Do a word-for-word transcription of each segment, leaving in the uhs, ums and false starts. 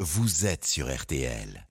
vous êtes sur R T L.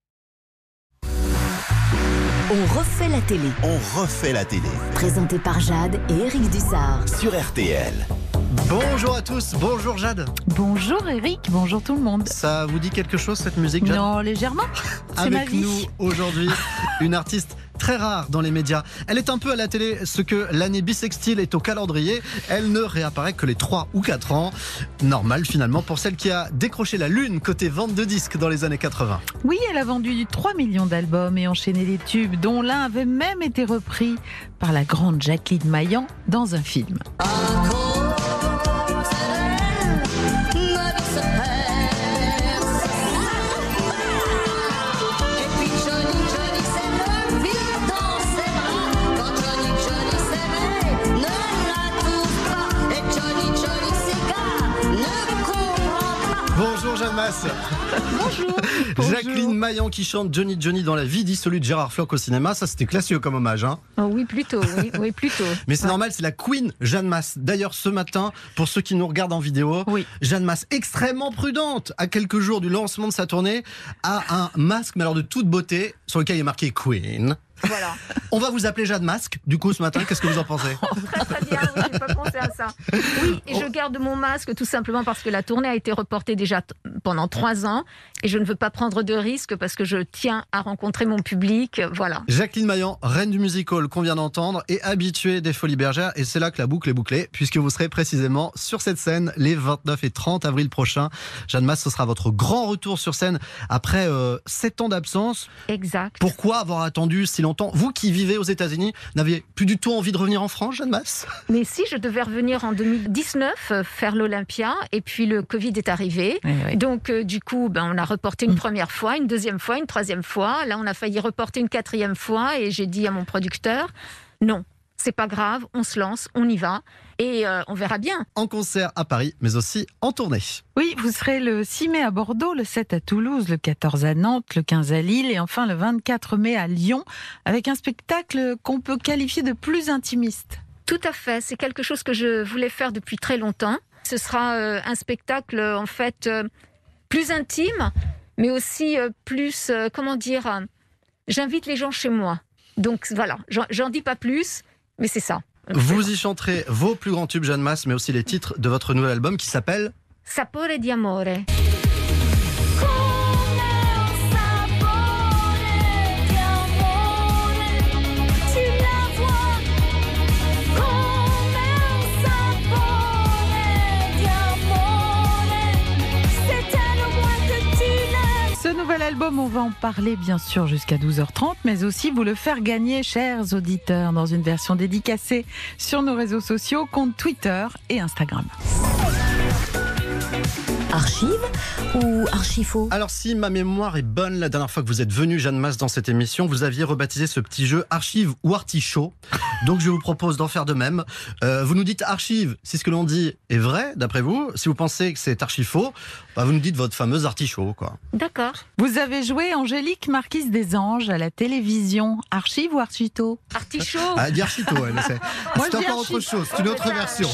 On refait la télé. On refait la télé. Présenté par Jade et Eric Dussard. Sur R T L. Bonjour à tous, bonjour Jade. Bonjour Eric, bonjour tout le monde. Ça vous dit quelque chose cette musique, Jade? Non, légèrement. C'est ma Avec vie. nous aujourd'hui, une artiste très rare dans les médias. Elle est un peu à la télé ce que l'année bissextile est au calendrier. Elle ne réapparaît que les trois ou quatre ans. Normal finalement pour celle qui a décroché la lune côté vente de disques dans les années quatre-vingts. Oui, elle a vendu trois millions d'albums et enchaîné les tubes, dont l'un avait même été repris par la grande Jacqueline Maillan dans un film. Bonjour Jeanne Masse. Bonjour. Jacqueline Maillan qui chante Johnny Johnny dans la vie dissolue de Gérard Floch au cinéma. Ça c'était classieux comme hommage, hein. Oh oui, plutôt, oui, oui plutôt. Mais c'est ouais. normal, c'est la Queen Jeanne Masse. D'ailleurs ce matin, pour ceux qui nous regardent en vidéo, oui. Jeanne Masse extrêmement prudente, à quelques jours du lancement de sa tournée, a un masque mais alors de toute beauté sur lequel il est marqué Queen. Voilà. On va vous appeler Jade Masque, du coup, ce matin, qu'est-ce que vous en pensez? Très très bien, oui, j'ai pas pensé à ça. Oui, et je garde mon masque tout simplement parce que la tournée a été reportée déjà t- pendant trois ans et je ne veux pas prendre de risques parce que je tiens à rencontrer mon public, voilà. Jacqueline Maillan, reine du musical qu'on vient d'entendre et habituée des Folies Bergères, et c'est là que la boucle est bouclée, puisque vous serez précisément sur cette scène les vingt-neuf et trente avril prochains. Jeanne Masse, ce sera votre grand retour sur scène après euh, sept ans d'absence. Exact. Pourquoi avoir attendu si longtemps? Vous qui vivez aux États-Unis, n'aviez plus du tout envie de revenir en France, Jeanne Masse? Mais si, je devais revenir en deux mille dix-neuf euh, faire l'Olympia et puis le Covid est arrivé. Oui, oui. Donc euh, du coup, ben, on a reporté une première fois, une deuxième fois, une troisième fois. Là, on a failli reporter une quatrième fois et j'ai dit à mon producteur, non, c'est pas grave, on se lance, on y va et euh, on verra bien. En concert à Paris, mais aussi en tournée. Oui, vous serez le six mai à Bordeaux, le sept à Toulouse, le quatorze à Nantes, le quinze à Lille et enfin le vingt-quatre mai à Lyon, avec un spectacle qu'on peut qualifier de plus intimiste. Tout à fait, c'est quelque chose que je voulais faire depuis très longtemps. Ce sera euh, un spectacle en fait euh, plus intime, mais aussi euh, plus, euh, comment dire, euh, j'invite les gens chez moi. Donc voilà, j'en, j'en dis pas plus, mais c'est ça. Vous y chanterez vos plus grands tubes, Jeanne Masse, mais aussi les titres de votre nouvel album qui s'appelle Sapore di amore. Ce nouvel album, on va en parler bien sûr jusqu'à douze heures trente, mais aussi vous le faire gagner, chers auditeurs, dans une version dédicacée sur nos réseaux sociaux, compte Twitter et Instagram. Archive ou archifaux? Alors si ma mémoire est bonne, la dernière fois que vous êtes venu, Jeanne Masse, dans cette émission, vous aviez rebaptisé ce petit jeu Archive ou Artichaut. Donc je vous propose d'en faire de même. Euh, vous nous dites Archive si ce que l'on dit est vrai, d'après vous. Si vous pensez que c'est archi-faux, bah vous nous dites votre fameuse Artichaut, quoi. D'accord. Vous avez joué Angélique Marquise des Anges à la télévision. Archive ou archito? Artichaut. Ah, elle dit Archito, elle, c'est, Moi, c'est je dis encore autre archi- chose, c'est une autre Oh, version.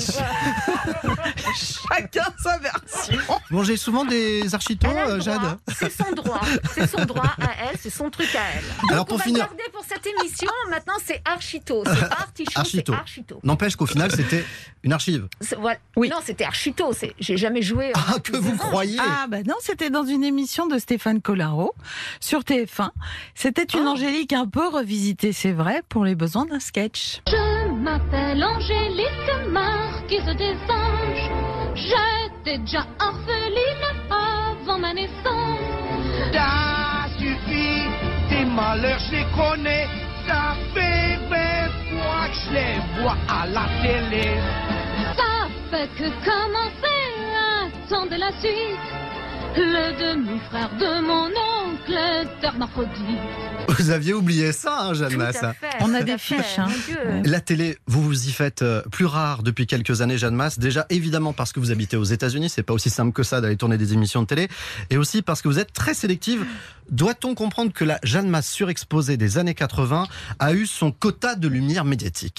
Chacun sa version. Vous mangez souvent des Architos, Elle a le euh, droit, Jade? c'est son droit, c'est son droit à elle, c'est son truc à elle. Alors, Donc pour on va finir- garder pour cette émission, maintenant c'est Archito, c'est pas Artichaut, Archito. c'est Archito. N'empêche qu'au final, c'était une archive. C'est- voilà. Oui. Non, c'était Archito, c'est... j'ai jamais joué. euh, Ah, que vous croyez? Ah bah non, c'était dans une émission de Stéphane Collaro sur T F un. C'était une Oh. Angélique un peu revisitée, c'est vrai, pour les besoins d'un sketch. Je m'appelle Angélique, marquise des anges. J'étais déjà orpheline avant ma naissance. Ça suffit, tes malheurs je les connais. Ça fait vingt fois que je les vois à la télé. Ça fait que commencer, attendez la suite. Le demi-frère de mon oncle est hermaphrodite. Vous aviez oublié ça, hein, Jeanne Tout Masse? à fait, On a tout des à fait, fiches, hein. mon Dieu. La télé, vous vous y faites euh, plus rare depuis quelques années, Jeanne Masse. Déjà, évidemment, parce que vous habitez aux États-Unis, c'est pas aussi simple que ça d'aller tourner des émissions de télé. Et aussi parce que vous êtes très sélective. Doit-on comprendre que la Jeanne Masse surexposée des années quatre-vingts a eu son quota de lumière médiatique?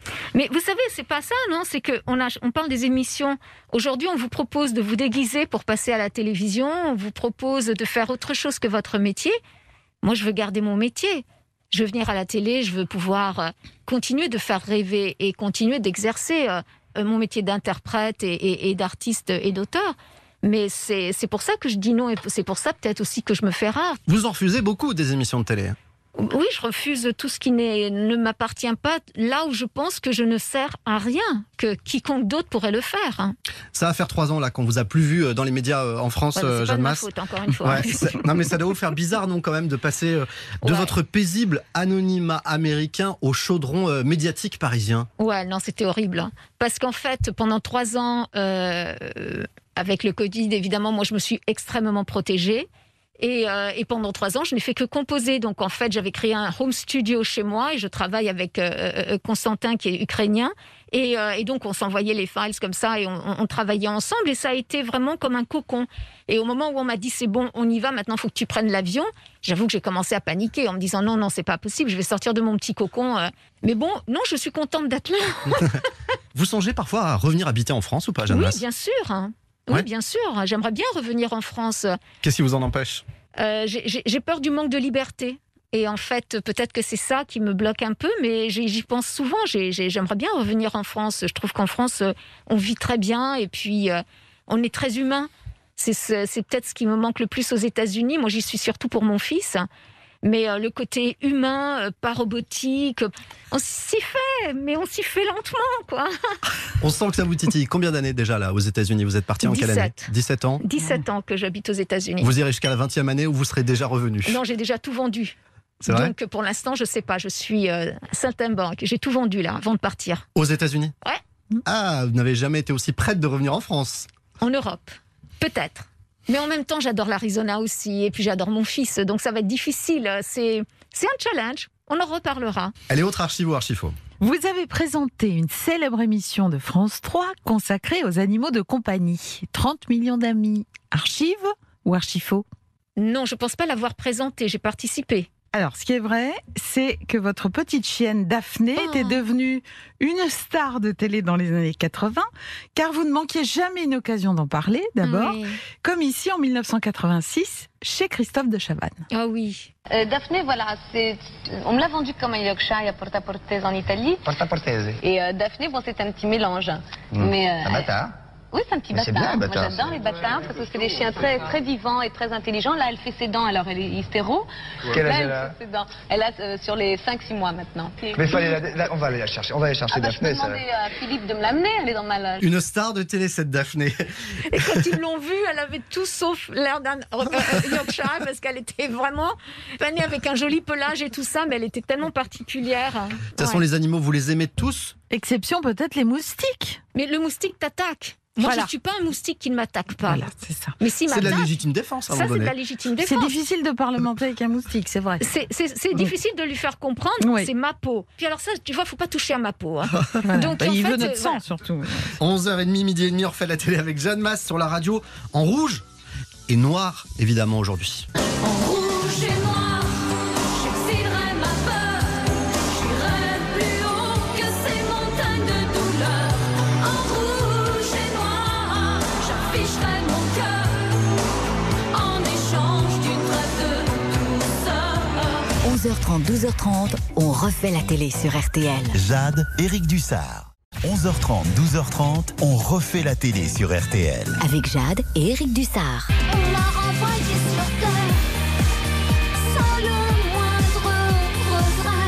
Mais vous savez, c'est pas ça, non? C'est qu'on a, on parle des émissions. Aujourd'hui, on vous propose de vous déguiser pour passer à la télévision. On vous propose de faire autre chose que votre métier. Moi, je veux garder mon métier. Je veux venir à la télé, je veux pouvoir euh, continuer de faire rêver et continuer d'exercer euh, mon métier d'interprète et, et, et d'artiste et d'auteur. Mais c'est, c'est pour ça que je dis non et c'est pour ça peut-être aussi que je me fais rare. Vous en refusez beaucoup des émissions de télé. Oui, je refuse tout ce qui n'est, ne m'appartient pas, là où je pense que je ne sers à rien, que quiconque d'autre pourrait le faire. Hein. Ça va faire trois ans là qu'on vous a plus vu dans les médias en France, ouais, c'est Jeanne pas Mas. de ma faute, encore une fois. Ouais, non mais ça doit vous faire bizarre non quand même de passer de ouais. votre paisible anonymat américain au chaudron euh, médiatique parisien. Ouais, non, c'était horrible. Hein. Parce qu'en fait, pendant trois ans, euh, avec le Covid, évidemment, moi je me suis extrêmement protégée. Et, euh, et pendant trois ans, je n'ai fait que composer. Donc, en fait, j'avais créé un home studio chez moi et je travaille avec euh, euh, Constantin, qui est ukrainien. Et, euh, et donc, on s'envoyait les files comme ça et on, on travaillait ensemble. Et ça a été vraiment comme un cocon. Et au moment où on m'a dit, c'est bon, on y va, maintenant, il faut que tu prennes l'avion, j'avoue que j'ai commencé à paniquer en me disant, non, non, c'est pas possible, je vais sortir de mon petit cocon. Euh. Mais bon, non, je suis contente d'être là. Vous songez parfois à revenir habiter en France ou pas, Jeanne Oui, Mas? bien sûr. Hein. Oui, ouais. bien sûr. J'aimerais bien revenir en France. Qu'est-ce qui vous en empêche? euh, j'ai, j'ai peur du manque de liberté. Et en fait, peut-être que c'est ça qui me bloque un peu, mais j'y pense souvent. J'ai, j'ai, j'aimerais bien revenir en France. Je trouve qu'en France, on vit très bien et puis euh, on est très humain. C'est, c'est, c'est peut-être ce qui me manque le plus aux États-Unis. Moi, j'y suis surtout pour mon fils. Mais euh, le côté humain, euh, pas robotique, on s'y fait, mais on s'y fait lentement, quoi. On sent que ça vous titille. Combien d'années déjà là aux États-Unis? Vous êtes parti en quelle année? dix-sept ans. dix-sept ans que j'habite aux États-Unis. Vous irez jusqu'à la vingtième année où vous serez déjà revenu? Non, j'ai déjà tout vendu. C'est vrai? Donc pour l'instant, je sais pas. Je suis euh, saltimbanque. J'ai tout vendu là avant de partir. Aux États-Unis? Ouais. Ah, vous n'avez jamais été aussi prête de revenir en France? En Europe, peut-être. Mais en même temps, j'adore l'Arizona aussi, et puis j'adore mon fils, donc ça va être difficile. C'est, c'est un challenge, on en reparlera. Elle est autre archive ou archifaux? Vous avez présenté une célèbre émission de France trois consacrée aux animaux de compagnie. trente millions d'amis. Archive ou archifaux? Non, je ne pense pas l'avoir présenté, j'ai participé. Alors, ce qui est vrai, c'est que votre petite chienne Daphné Oh. était devenue une star de télé dans les années quatre-vingts, car vous ne manquiez jamais une occasion d'en parler, d'abord, Oui. comme ici en mille neuf cent quatre-vingt-six, chez Christophe de Chavannes. Ah oui. Euh, Daphné, voilà, c'est, on me l'a vendu comme un Yorkshire Porta Portese en Italie. Porta Portese. Et euh, Daphné, bon, c'est un petit mélange. Mmh. Mais, euh, Un bâtard. Oui, c'est un petit Mais c'est bâtard. bien, un bâtard, Moi, j'adore ça. les bâtards parce que c'est des chiens très, très vivants et très intelligents. Là, elle fait ses dents, alors elle est hystéro. Quel âge Là, elle elle a fait ses dents. Elle a euh, sur les cinq six mois maintenant. Mais il faut aller la, la- on va aller la chercher. On va aller chercher Ah bah, je peux Daphné. Ça. demander à Philippe de me l'amener, elle est dans ma loge. Une star de télé, cette Daphné. Et quand ils l'ont vue, elle avait tout sauf l'air d'un euh, euh, Yorkshire, parce qu'elle était vraiment fanée avec un joli pelage et tout ça, mais elle était tellement particulière. De toute façon, les animaux, vous les aimez tous? Exception peut-être les moustiques. Mais le moustique t'attaque. Moi, Voilà. je ne suis pas un moustique qui ne m'attaque pas. Voilà, c'est ça. Mais s'il C'est de la m'attaque, légitime défense, à un ça, moment c'est de donné. la légitime C'est défense. difficile de parlementer avec un moustique, c'est vrai. C'est, c'est, c'est difficile de lui faire comprendre, Oui. c'est ma peau. Puis alors ça, tu vois, faut pas toucher à ma peau. Hein. Voilà. Donc, Bah, en il fait, veut notre euh, sang voilà. surtout. onze heures trente, midi et demi, on refait la télé avec Jeanne Mas sur la radio, en rouge et noir, évidemment, aujourd'hui. En rouge et noir, j'excilerai ma peur. J'irai plus haut que ces montagnes de douleur. En rouge et noir, j'afficherai mon cœur. En échange d'une trêve de douceur. onze heures trente, douze heures trente, on refait la télé sur R T L. Jade, Éric Dussard. onze heures trente, douze heures trente, on refait la télé sur R T L. Avec Jade et Éric Dussard. On m'a renvoyé sur terre, sans le moindre regret.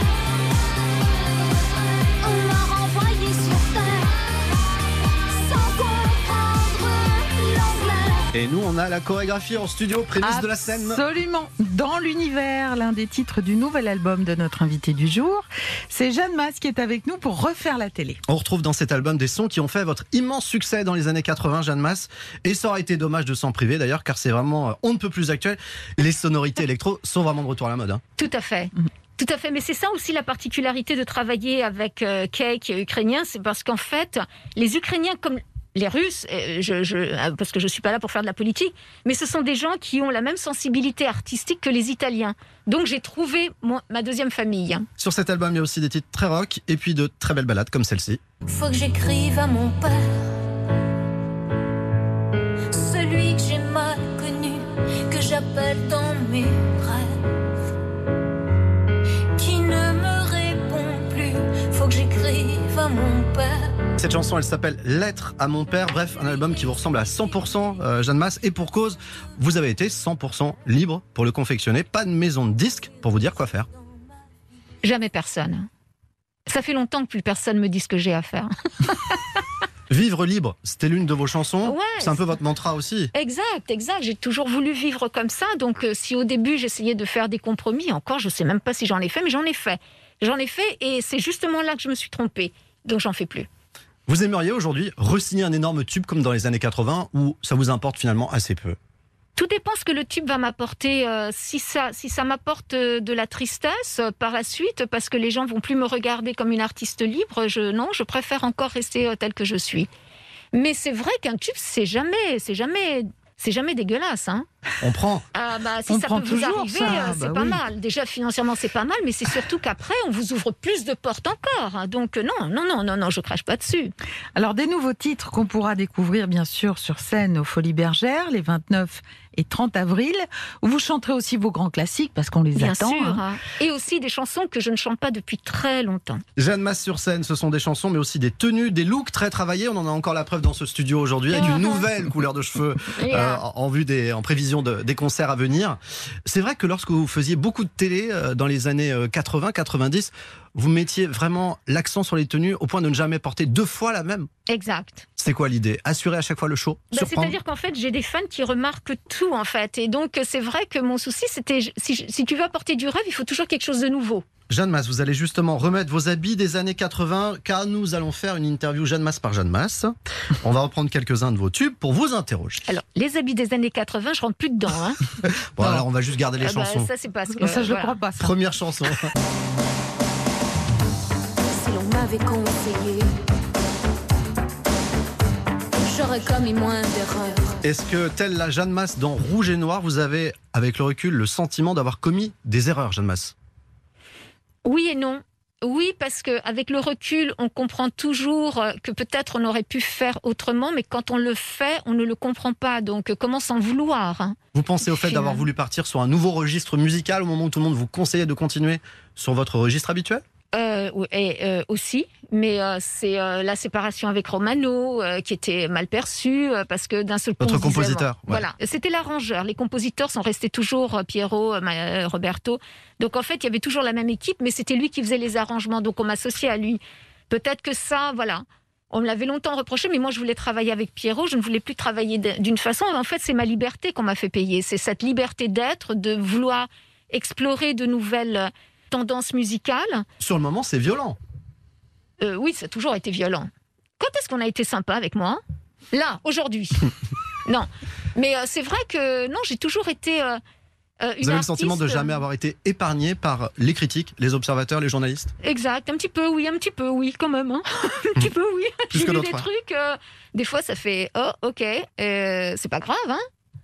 On m'a renvoyé sur terre, sans comprendre l'anglais. Et nous, on a la chorégraphie en studio, prémisse de la scène. Absolument. Dans l'univers, l'un des titres du nouvel album de notre invité du jour, c'est Jeanne Mas qui est avec nous pour refaire la télé. On retrouve dans cet album des sons qui ont fait votre immense succès dans les années quatre-vingts, Jeanne Mas. Et ça aurait été dommage de s'en priver d'ailleurs, car c'est vraiment, euh, on ne peut plus actuel. Les sonorités électro sont vraiment de retour à la mode. Hein. Tout à fait. Tout à fait, mais c'est ça aussi la particularité de travailler avec euh, Kay, qui est ukrainien, c'est parce qu'en fait, les Ukrainiens, comme les Russes, euh, je, je, parce que je ne suis pas là pour faire de la politique, mais ce sont des gens qui ont la même sensibilité artistique que les Italiens. Donc j'ai trouvé mon, ma deuxième famille. Sur cet album, il y a aussi des titres très rock et puis de très belles ballades comme celle-ci. Faut que j'écrive à mon père, celui que j'ai mal connu, que j'appelle dans mes rêves, qui ne me répond plus. Faut que j'écrive à mon père. Cette chanson, elle s'appelle Lettre à mon père. Bref, un album qui vous ressemble à cent pour cent, euh, Jeanne Masse. Et pour cause, vous avez été cent pour cent libre pour le confectionner. Pas de maison de disques pour vous dire quoi faire. Jamais personne. Ça fait longtemps que plus personne me dit ce que j'ai à faire. Vivre libre, c'était l'une de vos chansons. Ouais, c'est un peu votre mantra aussi. Exact, exact. J'ai toujours voulu vivre comme ça. Donc, euh, si au début j'essayais de faire des compromis, encore, je ne sais même pas si j'en ai fait, mais j'en ai fait. J'en ai fait et c'est justement là que je me suis trompée. Donc, j'en fais plus. Vous aimeriez aujourd'hui re-signer un énorme tube comme dans les années quatre-vingts ou ça vous importe finalement assez peu? Tout dépend ce que le tube va m'apporter. Euh, si ça, si ça m'apporte euh, de la tristesse euh, par la suite, parce que les gens vont plus me regarder comme une artiste libre, je, non, je préfère encore rester euh, telle que je suis. Mais c'est vrai qu'un tube, c'est jamais, c'est jamais, c'est jamais dégueulasse, hein. On prend. Ah bah, si On ça prend peut vous toujours arriver, ça, euh, c'est bah pas oui. mal. Déjà, financièrement, c'est pas mal, mais c'est surtout qu'après, on vous ouvre plus de portes encore. hein. Donc, euh, non, non, non, non, non, je crache pas dessus. Alors, des nouveaux titres qu'on pourra découvrir, bien sûr, sur scène aux Folies Bergères, les vingt-neuf et trente avril, où vous chanterez aussi vos grands classiques, parce qu'on les Bien attend. sûr. hein. hein. Et aussi des chansons que je ne chante pas depuis très longtemps. Jeanne Masse sur scène, ce sont des chansons, mais aussi des tenues, des looks très travaillés. On en a encore la preuve dans ce studio aujourd'hui, avec une nouvelle couleur de cheveux euh, en vue des, en prévision de, des concerts à venir. C'est vrai que lorsque vous faisiez beaucoup de télé euh, dans les années quatre-vingts quatre-vingt-dix, vous mettiez vraiment l'accent sur les tenues au point de ne jamais porter deux fois la même. Exact. C'est quoi l'idée? Assurer à chaque fois le show? Bah, Surprendre? c'est-à-dire qu'en fait, j'ai des fans qui remarquent tout, en fait. Et donc, c'est vrai que mon souci, c'était, si, si tu veux apporter du rêve, il faut toujours quelque chose de nouveau. Jeanne Masse, vous allez justement remettre vos habits des années quatre-vingts, car nous allons faire une interview Jeanne Masse par Jeanne Masse. On va reprendre quelques-uns de vos tubes pour vous interroger. Alors, les habits des années quatre-vingts, je rentre plus dedans. Hein. Bon, alors on va juste garder les Ah bah, chansons. ça, c'est parce que... Ça, je ne voilà. crois pas, ça. Première chanson. Si l'on m'avait conseillé, j'aurais commis moins d'erreurs. Est-ce que, telle la Jeanne Masse dans Rouge et Noir, vous avez, avec le recul, le sentiment d'avoir commis des erreurs, Jeanne Masse? Oui et non. Oui, parce qu'avec le recul, on comprend toujours que peut-être on aurait pu faire autrement, mais quand on le fait, on ne le comprend pas. Donc, comment s'en vouloir hein. Vous pensez au fait d'avoir voulu partir sur un nouveau registre musical au moment où tout le monde vous conseillait de continuer sur votre registre habituel? Euh, oui, et, euh, aussi, mais euh, c'est euh, la séparation avec Romano euh, qui était mal perçue euh, parce que d'un seul coup, Votre on se disait, compositeur, bon, ouais. Voilà, c'était l'arrangeur. Les compositeurs sont restés toujours euh, Pierrot, euh, euh, Roberto. Donc en fait, il y avait toujours la même équipe, mais c'était lui qui faisait les arrangements. Donc on m'associait à lui. Peut-être que ça, voilà. On me l'avait longtemps reproché, mais moi je voulais travailler avec Pierrot. Je ne voulais plus travailler d'une façon. En fait, c'est ma liberté qu'on m'a fait payer. C'est cette liberté d'être, de vouloir explorer de nouvelles tendance musicale. Sur le moment, c'est violent. Euh, oui, ça a toujours été violent. Quand est-ce qu'on a été sympa avec moi? Là, aujourd'hui. Non. Mais euh, c'est vrai que non, j'ai toujours été euh, euh, une Vous avez artiste... le sentiment de jamais avoir été épargné par les critiques, les observateurs, les journalistes? Exact, un petit peu, oui, un petit peu, oui, quand même. Hein. un petit peu, oui. Plus J'ai que vu d'autres, des ouais. trucs, euh, des fois ça fait, oh, ok, euh, c'est pas grave, hein.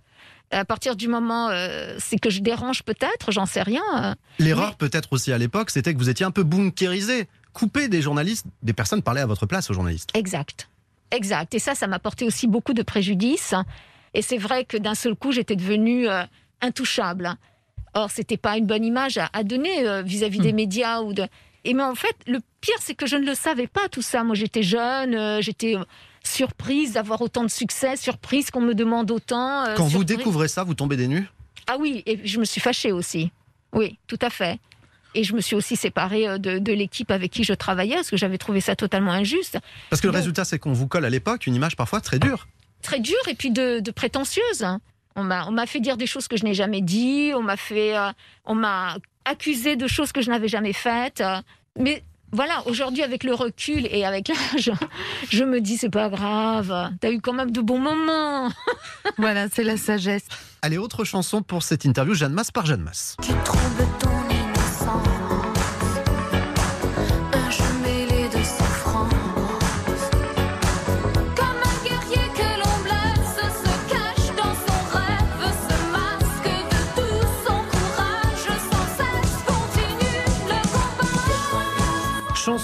À partir du moment, euh, c'est que je dérange peut-être, j'en sais rien. euh. L'erreur peut-être aussi à l'époque, c'était que vous étiez un peu bunkérisé, coupé des journalistes, des personnes parlaient à votre place aux journalistes. Exact, exact. Et ça, ça m'a porté aussi beaucoup de préjudice. Et c'est vrai que d'un seul coup, j'étais devenue euh, intouchable. Or, c'était pas une bonne image à, à donner euh, vis-à-vis des médias ou de. Et mais en fait, le pire, c'est que je ne le savais pas tout ça. Moi, j'étais jeune, euh, j'étais euh, surprise d'avoir autant de succès, surprise qu'on me demande autant. euh, Quand vous surprise- découvrez ça, vous tombez des nues? Ah oui, et je me suis fâchée aussi. Oui, tout à fait. Et je me suis aussi séparée euh, de, de l'équipe avec qui je travaillais, parce que j'avais trouvé ça totalement injuste. Parce que le Bon. résultat, c'est qu'on vous colle à l'époque une image parfois très dure. Très dure et puis de, de prétentieuse. On m'a, on m'a fait dire des choses que je n'ai jamais dit, on m'a fait, euh, on m'a accusé de choses que je n'avais jamais faites. euh. mais voilà, aujourd'hui avec le recul et avec l'âge, je me dis c'est pas grave. T'as eu quand même de bons moments. Voilà, c'est la sagesse. Allez, autre chanson pour cette interview, Jeanne Masse par Jeanne Masse. Tu troubles ton innocence, un jeu mêlé de souffrance, comme un guerrier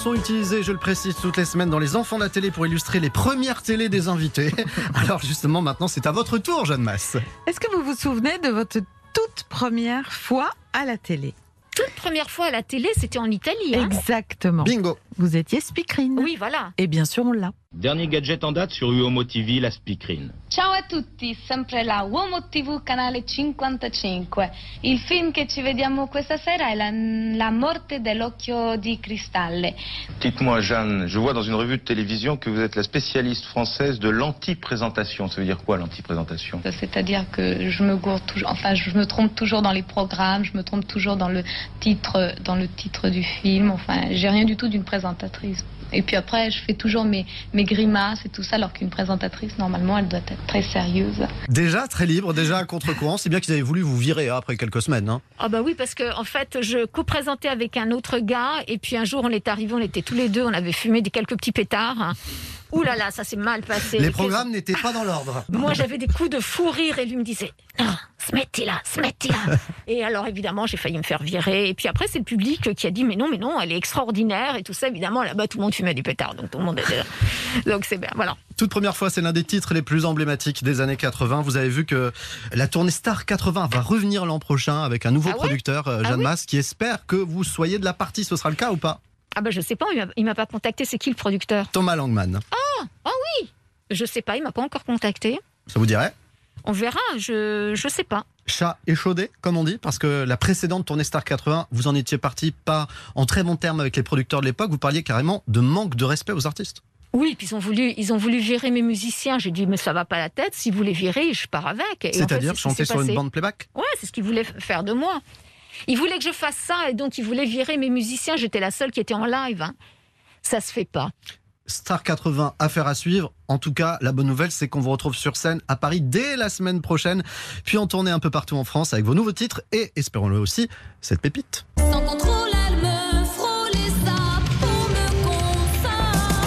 sont utilisées, je le précise, toutes les semaines dans Les Enfants de la télé pour illustrer les premières télés des invités. Alors justement, maintenant, c'est à votre tour, Jeanne Masse. Est-ce que vous vous souvenez de votre toute première fois à la télé? Toute première fois à la télé, c'était en Italie. Hein. Exactement. Bingo. Vous étiez speakerine. Oui, voilà. Et bien sûr, on l'a. Dernier gadget en date sur Uomo T V, la speakerine. Ciao a tutti, sempre la Uomo T V canale cinquantacinque. Il film che ci vediamo questa sera è la, la morte dell'occhio di cristallo. Dites-moi, Jeanne, je vois dans une revue de télévision que vous êtes la spécialiste française de l'anti-présentation. Ça veut dire quoi, l'anti-présentation? C'est-à-dire que je me gourde toujours, enfin je me trompe toujours dans les programmes, je me trompe toujours dans le titre, dans le titre du film. Enfin, j'ai rien du tout d'une présentatrice. Et puis après, je fais toujours mes, mes grimaces et tout ça, alors qu'une présentatrice, normalement, elle doit être très sérieuse. Déjà très libre, déjà à contre-courant. C'est bien qu'ils avaient voulu vous virer hein, après quelques semaines. Hein. Ah bah oui, parce que en fait, je co-présentais avec un autre gars, et puis un jour, on est arrivés, on était tous les deux, on avait fumé des quelques petits pétards. Ouh là là, ça s'est mal passé. Les programmes n'étaient pas dans l'ordre. Moi, j'avais des coups de fou rire, et lui me disait non, smettila, smettila. Et alors, évidemment, j'ai failli me faire virer. Et puis après, c'est le public qui a dit mais non, mais non, elle est extraordinaire et tout ça. Évidemment, là-bas, tout le monde fumait du pétard, donc tout le monde était là. Donc c'est bien, voilà. Toute première fois, c'est l'un des titres les plus emblématiques des années quatre-vingts. Vous avez vu que la tournée Star quatre-vingts va revenir l'an prochain avec un nouveau Ah ouais producteur, Jeanne Ah oui Masse, qui espère que vous soyez de la partie. Ce sera le cas ou pas? Ah bah je sais pas, il m'a, il m'a pas contacté. C'est qui le producteur? Thomas Langman. Ah, ah oui. Je sais pas, il m'a pas encore contacté. Ça vous dirait? On verra, je je sais pas. Chat échaudé, comme on dit, parce que la précédente tournée Star quatre-vingts, vous en étiez parti pas en très bon terme avec les producteurs de l'époque. Vous parliez carrément de manque de respect aux artistes. Oui, puis ils ont voulu, ils ont voulu virer mes musiciens. J'ai dit mais ça va pas la tête. Si vous les virez, je pars avec. Et C'est-à-dire en fait, c'est ce qui chanter s'est sur une passé. bande playback? Ouais, c'est ce qu'ils voulaient faire de moi. Ils voulaient que je fasse ça et donc ils voulaient virer mes musiciens. J'étais la seule qui était en live. Hein. Ça se fait pas. Star quatre-vingts, affaire à suivre. En tout cas, la bonne nouvelle, c'est qu'on vous retrouve sur scène à Paris dès la semaine prochaine, puis en tournée un peu partout en France avec vos nouveaux titres et, espérons-le aussi, cette pépite. Sans contrôle, elle me frôle et ça pour me console.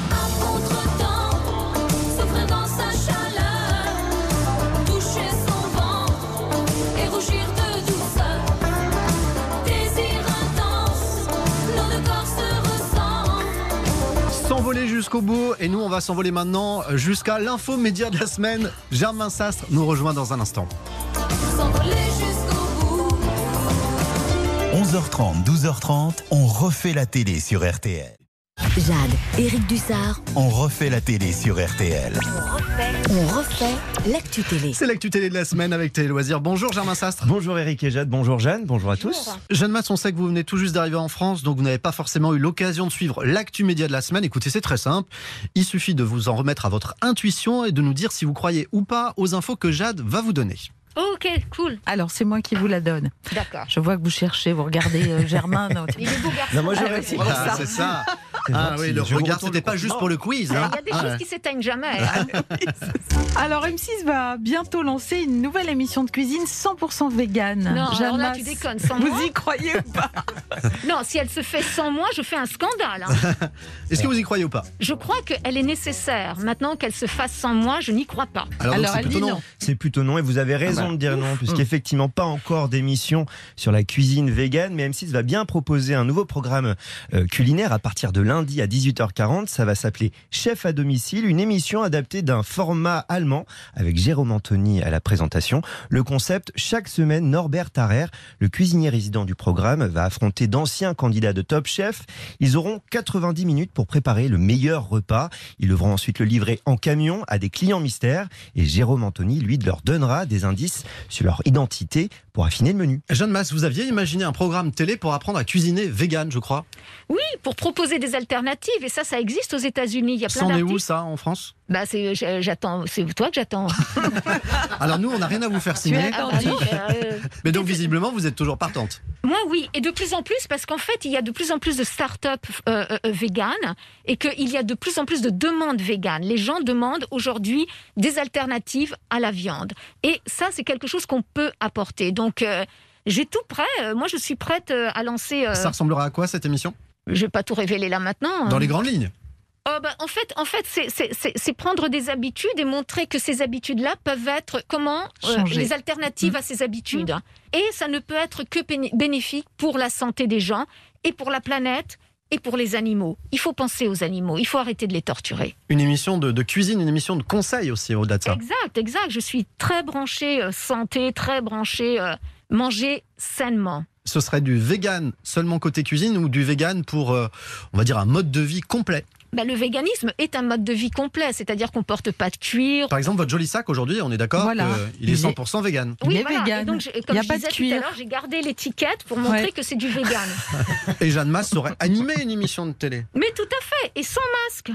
À contre-temps, s'offrir dans sa chaleur, toucher son ventre et rougir de douceur. Désir intense, nos deux corps se ressemblent. S'envoler jusqu'au bout, et nous on va s'envoler maintenant jusqu'à l'info média de la semaine. Germain Sastre nous rejoint dans un instant. S'envoler jusqu'au bout. onze heures trente, douze heures trente, on refait la télé sur R T L. Jade, Éric Dussard, On refait la télé sur R T L. on refait l'actu télé. C'est l'actu télé de la semaine avec Télé Loisirs. Bonjour Germain Sastre. Bonjour Eric et Jade, bonjour Jeanne, bonjour à tous. Jeanne Masse, on sait que vous venez tout juste d'arriver en France, donc vous n'avez pas forcément eu l'occasion de suivre l'actu média de la semaine. Écoutez, c'est très simple. Il suffit de vous en remettre à votre intuition et de nous dire si vous croyez ou pas aux infos que Jade va vous donner. Ok, cool. Alors, c'est moi qui vous la donne. D'accord. Je vois que vous cherchez, vous regardez euh, Germain. Non, Il est beau garçon. Non, moi Ah, j'aurais ouais, c'est voilà. pour ça. c'est ça. C'est Ah gentil. oui, le Je vous regard, retourne c'était le pas juste compliment. pour le quiz. Il y Hein. a des Ah choses ouais. qui s'éteignent jamais. Alors, M six va bientôt lancer une nouvelle émission de cuisine cent pour cent vegan. Non, alors Jeanne là, Masse, tu déconnes. Sans moi vous y croyez ou pas? Non, si elle se fait sans moi, je fais un scandale. hein. Est-ce que vous y croyez ou pas? Je crois qu'elle est nécessaire. Maintenant qu'elle se fasse sans moi, je n'y crois pas. Alors, donc, Alors, c'est elle plutôt dit non. non. C'est plutôt non et vous avez raison Ah bah. de dire non puisqu'effectivement pas encore d'émission sur la cuisine végane, mais M six va bien proposer un nouveau programme euh, culinaire à partir de lundi à dix-huit heures quarante. Ça va s'appeler Chef à domicile, une émission adaptée d'un format allemand avec Jérôme Anthony à la présentation. Le concept, chaque semaine, Norbert Tarrer, le cuisinier résident du programme, va affronter d'anciens candidats de Top Chef. Ils auront quatre-vingt-dix minutes pour préparer le meilleur repas. Ils devront ensuite le livrer en camion à des clients mystères et Jérôme Anthony, lui, leur donnera des indices sur leur identité pour affiner le menu. Jeanne Masse, vous aviez imaginé un programme télé pour apprendre à cuisiner vegan, je crois. Oui, pour proposer des alternatives. Et ça, ça existe aux États-Unis. Il y a plein C'en est où d'artistes. ça en France? Bah, c'est, j'ai- j'attends. C'est toi que j'attends. Alors nous, on n'a rien à vous faire Tu signer. es Ah bah non, mais, euh, Mais donc visiblement, vous êtes toujours partante. Moi, oui, et de plus en plus, parce qu'en fait, il y a de plus en plus de start-up euh, euh, véganes et qu'il y a de plus en plus de demandes véganes. Les gens demandent aujourd'hui des alternatives à la viande. Et ça, c'est quelque chose qu'on peut apporter. Donc, euh, j'ai tout prêt. Euh, Moi, je suis prête euh, à lancer... euh, Ça ressemblera à quoi cette émission? Je ne vais pas tout révéler là maintenant. Dans hein. les grandes lignes. Oh, bah, en fait, en fait c'est- c'est c'est- c'est prendre des habitudes et montrer que ces habitudes-là peuvent être comment euh, Changer. les alternatives à ces habitudes. Et ça ne peut être que béné- bénéfique pour la santé des gens et pour la planète et pour les animaux. Il faut penser aux animaux, il faut arrêter de les torturer. Une émission de, de cuisine, une émission de conseil aussi au-delà de ça. Exact, exact. Je suis très branchée euh, santé, très branchée euh, manger sainement. Ce serait du vegan seulement côté cuisine ou du vegan pour, euh, on va dire, un mode de vie complet? Ben, le véganisme est un mode de vie complet, c'est-à-dire qu'on porte pas de cuir. Par exemple, votre joli sac aujourd'hui, on est d'accord Voilà. qu'il est cent pour cent vegan. Oui, Il est voilà. vegan. Et donc, je- Il comme y a je pas de disais tout cuir. à l'heure, j'ai gardé l'étiquette pour montrer Ouais. que c'est du vegan. Et Jeanne Masse saurait animer une émission de télé. Mais tout à fait, et sans masque.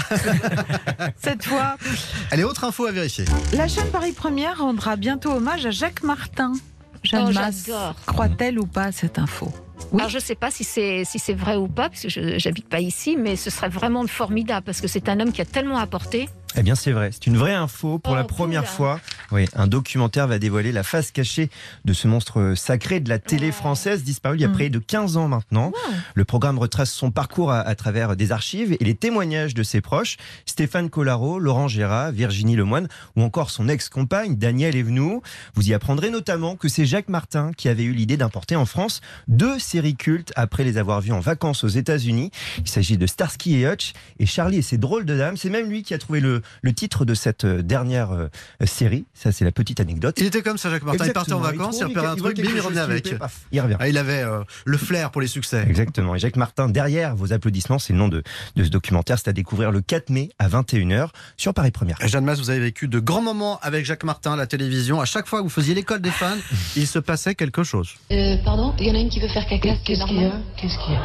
Cette fois, Allez, autre info à vérifier. la chaîne Paris Première rendra bientôt hommage à Jacques Martin. Jeanne Oh, Masse, j'adore. croit-elle ou pas à cette info? Oui. Alors je ne sais pas si c'est si c'est vrai ou pas, parce que je n'habite pas ici, mais ce serait vraiment formidable, parce que c'est un homme qui a tellement apporté. Eh bien, c'est vrai. C'est une vraie info. Pour Oh, la cool. première fois, oui, un documentaire va dévoiler la face cachée de ce monstre sacré de la télé française, disparu il y a Mm. près de quinze ans maintenant. Wow. Le programme retrace son parcours à, à travers des archives et les témoignages de ses proches, Stéphane Collaro, Laurent Gérard, Virginie Lemoine ou encore son ex-compagne Danielle Evenou. Vous y apprendrez notamment que c'est Jacques Martin qui avait eu l'idée d'importer en France deux séries cultes après les avoir vues en vacances aux États-Unis. Il s'agit de Starsky et Hutch et Charlie et ses drôles de dames. C'est même lui qui a trouvé le, le titre de cette euh, dernière euh, série. Ça, c'est la petite anecdote. Il était comme ça, Jacques Martin. Il partait en Exactement. vacances, il trouve- repérait un il voit truc, bim, quelque il revenait chose qui lui avec. plaît, paf, il revient. Ah, il avait euh, le flair pour les succès. Exactement. Et Jacques Martin, derrière vos applaudissements, c'est le nom de, de ce documentaire. C'est à découvrir le quatre mai à vingt et une heures sur Paris Première. Jeanne Masse, vous avez vécu de grands moments avec Jacques Martin à la télévision. À chaque fois que vous faisiez l'école des fans, il se passait quelque chose. Euh, pardon, il y en a une qui veut faire caca. Qu'est-ce qu'il y a Qu'est-ce qu'il y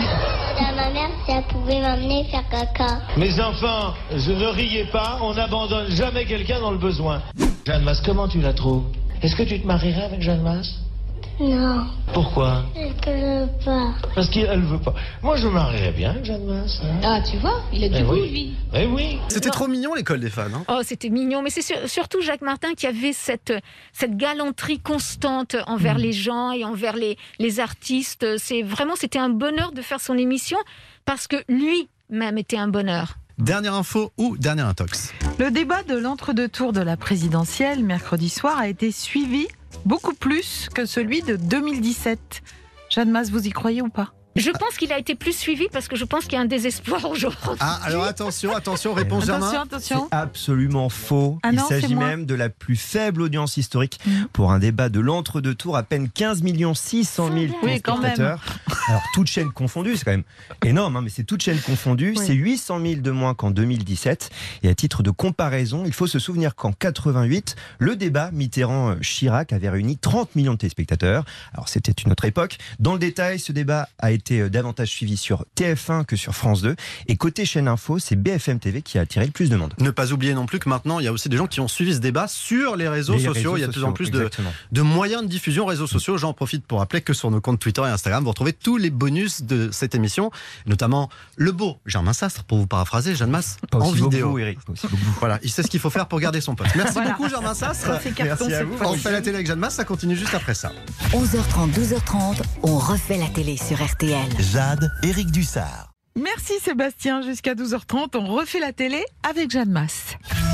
a À ma mère si elle pouvait m'emmener faire caca. Mes enfants, je ne riez pas, on n'abandonne jamais quelqu'un dans le besoin. Jeanne Masse, comment tu la trouves? Est-ce que tu te marierais avec Jeanne Masse? Non, Pourquoi? je ne veux pas. Parce qu'elle veut pas. Moi, je me marierais bien avec Jeanne Masse. hein. Ah, tu vois, il a du Eh goût, oui. lui. Eh oui. C'était trop mignon l'école des fans. Hein. Oh, c'était mignon, mais c'est sur- surtout Jacques Martin qui avait cette, cette galanterie constante envers les gens et envers les, les artistes. C'est vraiment, c'était un bonheur de faire son émission parce que lui-même était un bonheur. Dernière info ou dernière intox? Le débat de l'entre-deux tours de la présidentielle mercredi soir a été suivi beaucoup plus que celui de deux mille dix-sept. Jeanne Masse, vous y croyez ou pas? Je pense qu'il a été plus suivi parce que je pense qu'il y a un désespoir aujourd'hui. Ah, alors attention, attention, réponse Attention, Germain. attention. C'est absolument faux. Ah Il non, c'est s'agit moi. même de la plus faible audience historique Mmh. pour un débat de l'entre-deux tours. À peine quinze millions six cent mille Oui, quand même. téléspectateurs. Alors, toutes chaînes confondues, c'est quand même énorme, hein, mais c'est toutes chaînes confondues. Oui. C'est huit cent mille de moins qu'en deux mille dix-sept. Et à titre de comparaison, il faut se souvenir qu'en quatre-vingt-huit, le débat Mitterrand-Chirac avait réuni trente millions de téléspectateurs. Alors, c'était une autre époque. Dans le détail, ce débat a été euh, davantage suivi sur T F un que sur France deux. Et côté chaîne info, c'est B F M T V qui a attiré le plus de monde. Ne pas oublier non plus que maintenant, il y a aussi des gens qui ont suivi ce débat sur les réseaux Les sociaux. réseaux il y a de plus en sociaux, plus de, exactement. de moyens de diffusion réseaux sociaux. J'en profite pour rappeler que sur nos comptes Twitter et Instagram, vous retrouvez tous les bonus de cette émission, notamment le beau Germain Sastre, pour vous paraphraser, Jeanne Masse, Pas en aussi beau que vidéo. vous, Eric, pas aussi beau que vous. Voilà, il sait ce qu'il faut faire pour garder son poste. Merci Voilà. beaucoup Germain Sastre. Ça, c'est carton, Merci à cette vous. fois. On fait la télé avec Jeanne Masse, ça continue juste après ça. onze heures trente, douze heures trente, on refait la télé sur R T L. Jade, Éric Dussard. Merci Sébastien, jusqu'à douze heures trente, on refait la télé avec Jeanne Masse.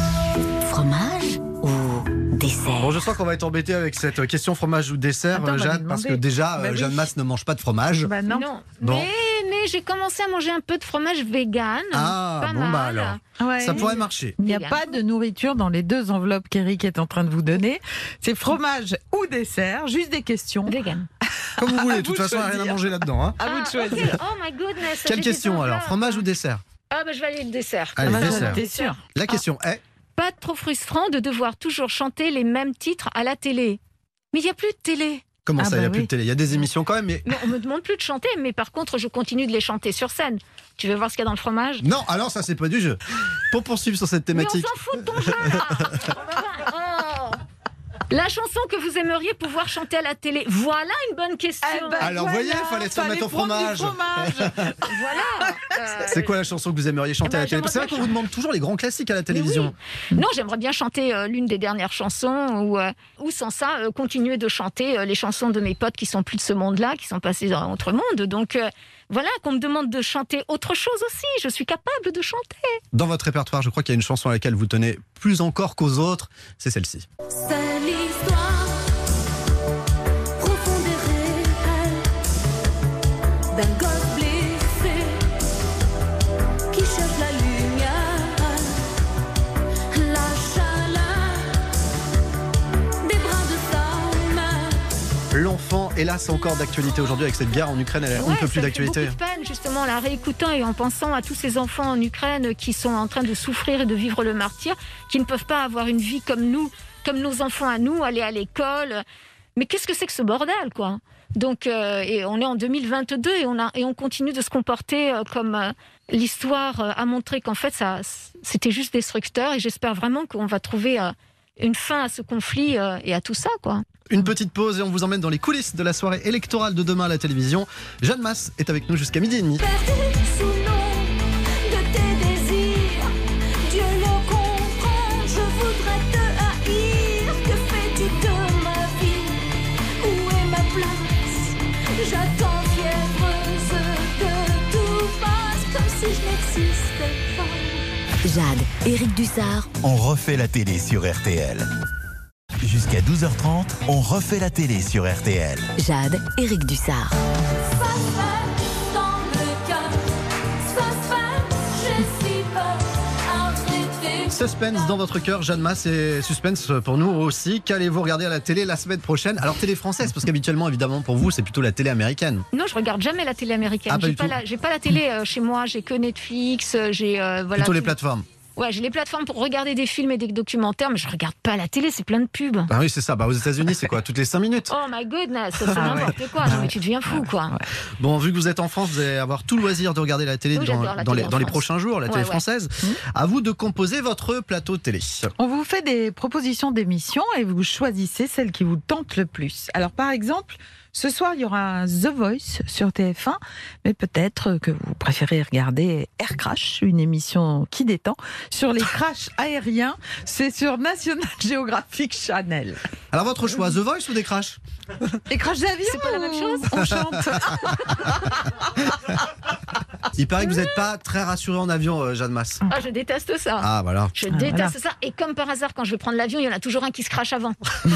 Fromage ou dessert? Bon, je sens qu'on va être embêté avec cette question fromage ou dessert, Attends, on va Jeanne, lui parce que demander. déjà, Bah euh, oui. Jeanne Masse ne mange pas de fromage. Bah non. Bon. Mais, mais j'ai commencé à manger un peu de fromage vegan. Ah, pas bon, mal. bah alors. Ouais. Ça pourrait marcher. Il n'y a Vegan. pas de nourriture dans les deux enveloppes qu'Eric est en train de vous donner. C'est fromage ou dessert, juste des questions. Vegan. Comme vous voulez, À de toute vous de façon, il n'y a rien à choisir. manger là-dedans. Hein. À vous de Ah, choisir. ok. Oh my goodness. Quelle j'ai question des alors, enveloppes. fromage ou dessert? Ah bah je vais aller le dessert. Allez, Ah bah, dessert. T'es sûr? La question est, Pas trop frustrant de devoir toujours chanter les mêmes titres à la télé. Mais il n'y a plus de télé. comment Ah ça, il n'y a bah plus oui. de télé? Il y a des émissions quand même, mais... Mais on me demande plus de chanter, mais par contre, je continue de les chanter sur scène. Tu veux voir ce qu'il y a dans le fromage? Non, alors ça, c'est pas du jeu. Pour poursuivre sur cette Mais on thématique, s'en fout de ton jeu, là. Oh. La chanson que vous aimeriez pouvoir chanter à la télé. Voilà une bonne question. Eh ben, alors voilà, voyez, il fallait se fallait remettre au prendre du fromage. fromage. Voilà. Euh, C'est quoi la chanson que vous aimeriez chanter Eh ben, à la télé? j'aimerais C'est vrai bien qu'on vous demande toujours les grands classiques à la Mais télévision. oui. Non, j'aimerais bien chanter euh, l'une des dernières chansons ou, euh, ou sans ça, euh, continuer de chanter euh, les chansons de mes potes qui sont plus de ce monde-là, qui sont passés dans autre monde. Donc euh, voilà, qu'on me demande de chanter autre chose aussi. Je suis capable de chanter. Dans votre répertoire, je crois qu'il y a une chanson à laquelle vous tenez plus encore qu'aux autres, c'est celle-ci. C'est l'histoire profonde et réelle d'un gosse blessé L'enfant, hélas, encore d'actualité aujourd'hui avec cette guerre en Ukraine. Elle est Ouais, un peu plus ça me fait d'actualité. beaucoup de peine, justement, en la réécoutant et en pensant à tous ces enfants en Ukraine qui sont en train de souffrir et de vivre le martyre, qui ne peuvent pas avoir une vie comme nous, comme nos enfants à nous, aller à l'école. Mais qu'est-ce que c'est que ce bordel, quoi ? Donc, euh, et on est en deux mille vingt-deux et on, a, et on continue de se comporter euh, comme euh, l'histoire euh, a montré qu'en fait, ça, c'était juste destructeur. Et j'espère vraiment qu'on va trouver euh, une fin à ce conflit euh, et à tout ça, quoi. Une petite pause et on vous emmène dans les coulisses de la soirée électorale de demain à la télévision. Jeanne Masse est avec nous jusqu'à midi et demi. Sous l'ombre de tes désirs, Dieu le comprend, je voudrais te haïr. Que fais-tu de ma vie? Où est ma place? J'attends fiévreuse que tout passe comme si je n'existais pas. Jade, Éric Dussard. On refait la télé sur R T L. Jusqu'à douze heures trente, on refait la télé sur R T L. Jade, Éric Dussard. Ça se fait dans le cœur, ça se fait, j'ai si peur, arrêtez. Suspense dans votre cœur, Jeanne Masse, et suspense pour nous aussi. Qu'allez-vous regarder à la télé la semaine prochaine? Alors télé française, parce qu'habituellement, évidemment, pour vous, c'est plutôt la télé américaine. Non, je regarde jamais la télé américaine. Ah, pas j'ai, du pas tout. la, j'ai pas la télé euh, chez moi, j'ai que Netflix, euh, j'ai euh, voilà. Plutôt les tout- plateformes. Ouais, j'ai les plateformes pour regarder des films et des documentaires, mais je regarde pas la télé, c'est plein de pubs. Ah oui, c'est ça. Bah, aux États-Unis, c'est quoi? Toutes les cinq minutes? Oh my goodness, c'est Ah n'importe ouais. quoi. Non, mais tu deviens fou, quoi. Bon, vu que vous êtes en France, vous allez avoir tout le loisir de regarder la télé Oui, dans, j'adore la dans télé les, en dans les France. prochains jours, la Ouais, télé ouais. française. À vous de composer votre plateau télé. On vous fait des propositions d'émissions et vous choisissez celle qui vous tente le plus. Alors par exemple, ce soir il y aura The Voice sur T F un, mais peut-être que vous préférez regarder Air Crash, une émission qui détend sur les crashs aériens. C'est sur National Geographic Channel. Alors votre choix, The Voice ou des crashs? Les crashs d'avion, c'est pas la même chose. On chante. Il paraît que vous n'êtes pas très rassuré en avion, euh, Jeanne Masse. Ah, je déteste ça. Ah, voilà. Je Ah, déteste voilà. ça. Et comme par hasard, quand je vais prendre l'avion, il y en a toujours un qui se crache avant.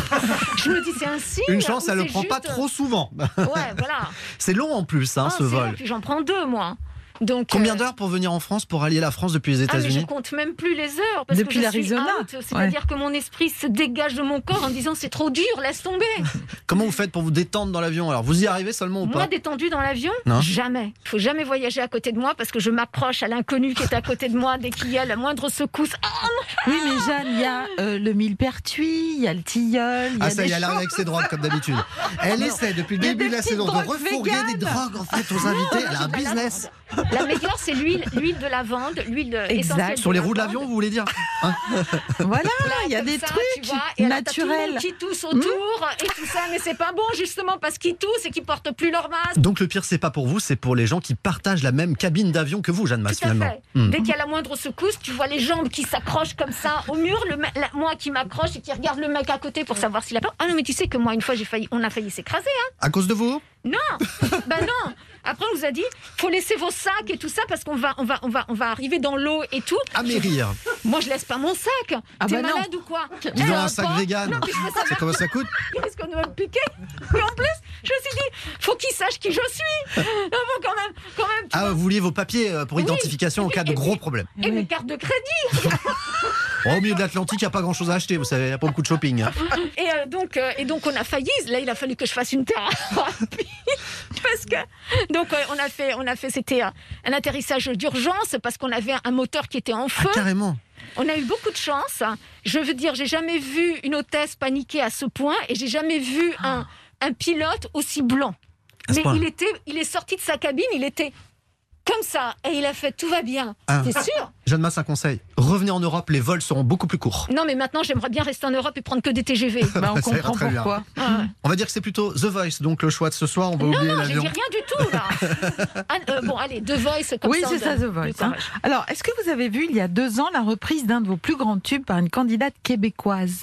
Je me dis, c'est un signe. Une chance, ou elle le c'est prend pas juste- trop souvent. Ouais, voilà. C'est long en plus, hein, Ah, ce c'est vol. long, puis j'en prends deux, moi. Donc, Combien euh, d'heures pour venir en France, pour allier la France depuis les Ah, mais je États-Unis? compte même plus les heures parce Depuis que je suis l'Arizona. out. C'est-à-dire que mon esprit se dégage de mon corps en disant c'est trop dur, laisse tomber. Comment vous faites pour vous détendre dans l'avion? Alors, vous y arrivez seulement ou Moi, pas? détendu dans l'avion, Non. jamais. Il faut jamais voyager à côté de moi parce que je m'accroche à l'inconnu qui est à côté de moi dès qu'il y a la moindre secousse. Ah, non. Oui, mais Jeanne, il y a euh, le millepertuis, il y a le tilleul. il y a Ah, ça y des est, elle arrive avec ses drogues comme d'habitude. Elle Non. essaie depuis le Il y a début des de la petites saison de drogues refourguer véganes. des drogues en fait aux invités. Elle a un business. La meilleure, c'est l'huile, l'huile de lavande, l'huile de- essentielle. Sur les roues de l'avion, vous voulez dire? Hein? Voilà, Là, il y a comme des ça, trucs tu vois, et alors, t'as tout le monde naturels. qui tousse autour et tout ça, mais c'est pas bon justement parce qu'ils toussent et qu'ils portent plus leur masque. Donc le pire, c'est pas pour vous, c'est pour les gens qui partagent la même cabine d'avion que vous, Jeanne Masse, Tout à finalement. fait. Hmm. Dès qu'il y a la moindre secousse, tu vois les jambes qui s'accrochent comme ça au mur, le me- la- moi qui m'accroche et qui regarde le mec à côté pour savoir s'il a peur. Ah non, mais tu sais que moi, une fois, j'ai failli, on a failli s'écraser. Hein. À cause de vous? Non, ben non. Après, on nous a dit, faut laisser vos sacs et tout ça parce qu'on va, on va, on va, on va arriver dans l'eau et tout. À mérir. Moi, je laisse pas mon sac. Ah T'es bah non. malade ou quoi? Dis donc, Eh, un euh, sac pas. vegan. Non, puis je veux C'est savoir comment ça coûte? Ils risquent de me piquer. Et en plus, je me suis dit, faut qu'ils sachent qui je suis. Non, bon, quand même, quand même. tu Ah, vois. vous vouliez vos papiers euh, pour Oui. identification en cas de gros problème. Et mes cartes de crédit. Oh, au milieu de l'Atlantique, il n'y a pas grand chose à acheter, vous savez, il n'y a pas beaucoup de shopping. hein. Et euh, donc, euh, et donc on a failli. Là, il a fallu que je fasse une thérapie parce que donc euh, on a fait, on a fait, c'était un, un atterrissage d'urgence parce qu'on avait un moteur qui était en feu. Ah, carrément. On a eu beaucoup de chance. Je veux dire, j'ai jamais vu une hôtesse paniquer à ce point et j'ai jamais vu un, un pilote aussi blanc. À ce Mais point. il était, il est sorti de sa cabine, il était comme ça et il a fait tout va bien. Ah. T'es sûr? Jeanne Masse, un conseil. Revenez en Europe, les vols seront beaucoup plus courts. Non, mais maintenant j'aimerais bien rester en Europe et prendre que des T G V. Bah, on Ça ira comprend très bien. pourquoi. Ah. On va dire que c'est plutôt The Voice, donc le choix de ce soir, on va Non, oublier non, j'ai l'avion. dit rien du tout là. Ah, euh, bon, allez, The Voice comme Oui, ça. c'est on ça, donne The Voice. du hein. courage. Alors, est-ce que vous avez vu il y a deux ans la reprise d'un de vos plus grands tubes par une candidate québécoise?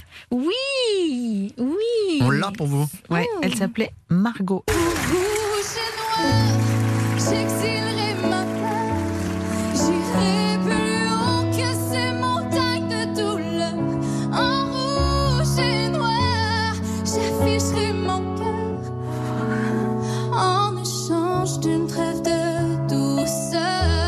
Oui, oui. On l'a pour vous. Ouais, elle s'appelait Margot. Rouge et noir, j'exilerai ma peur. J'irai plus haut que ces montagnes de douleur. En rouge et noir, j'afficherai mon cœur. En échange d'une trêve de douceur. Alors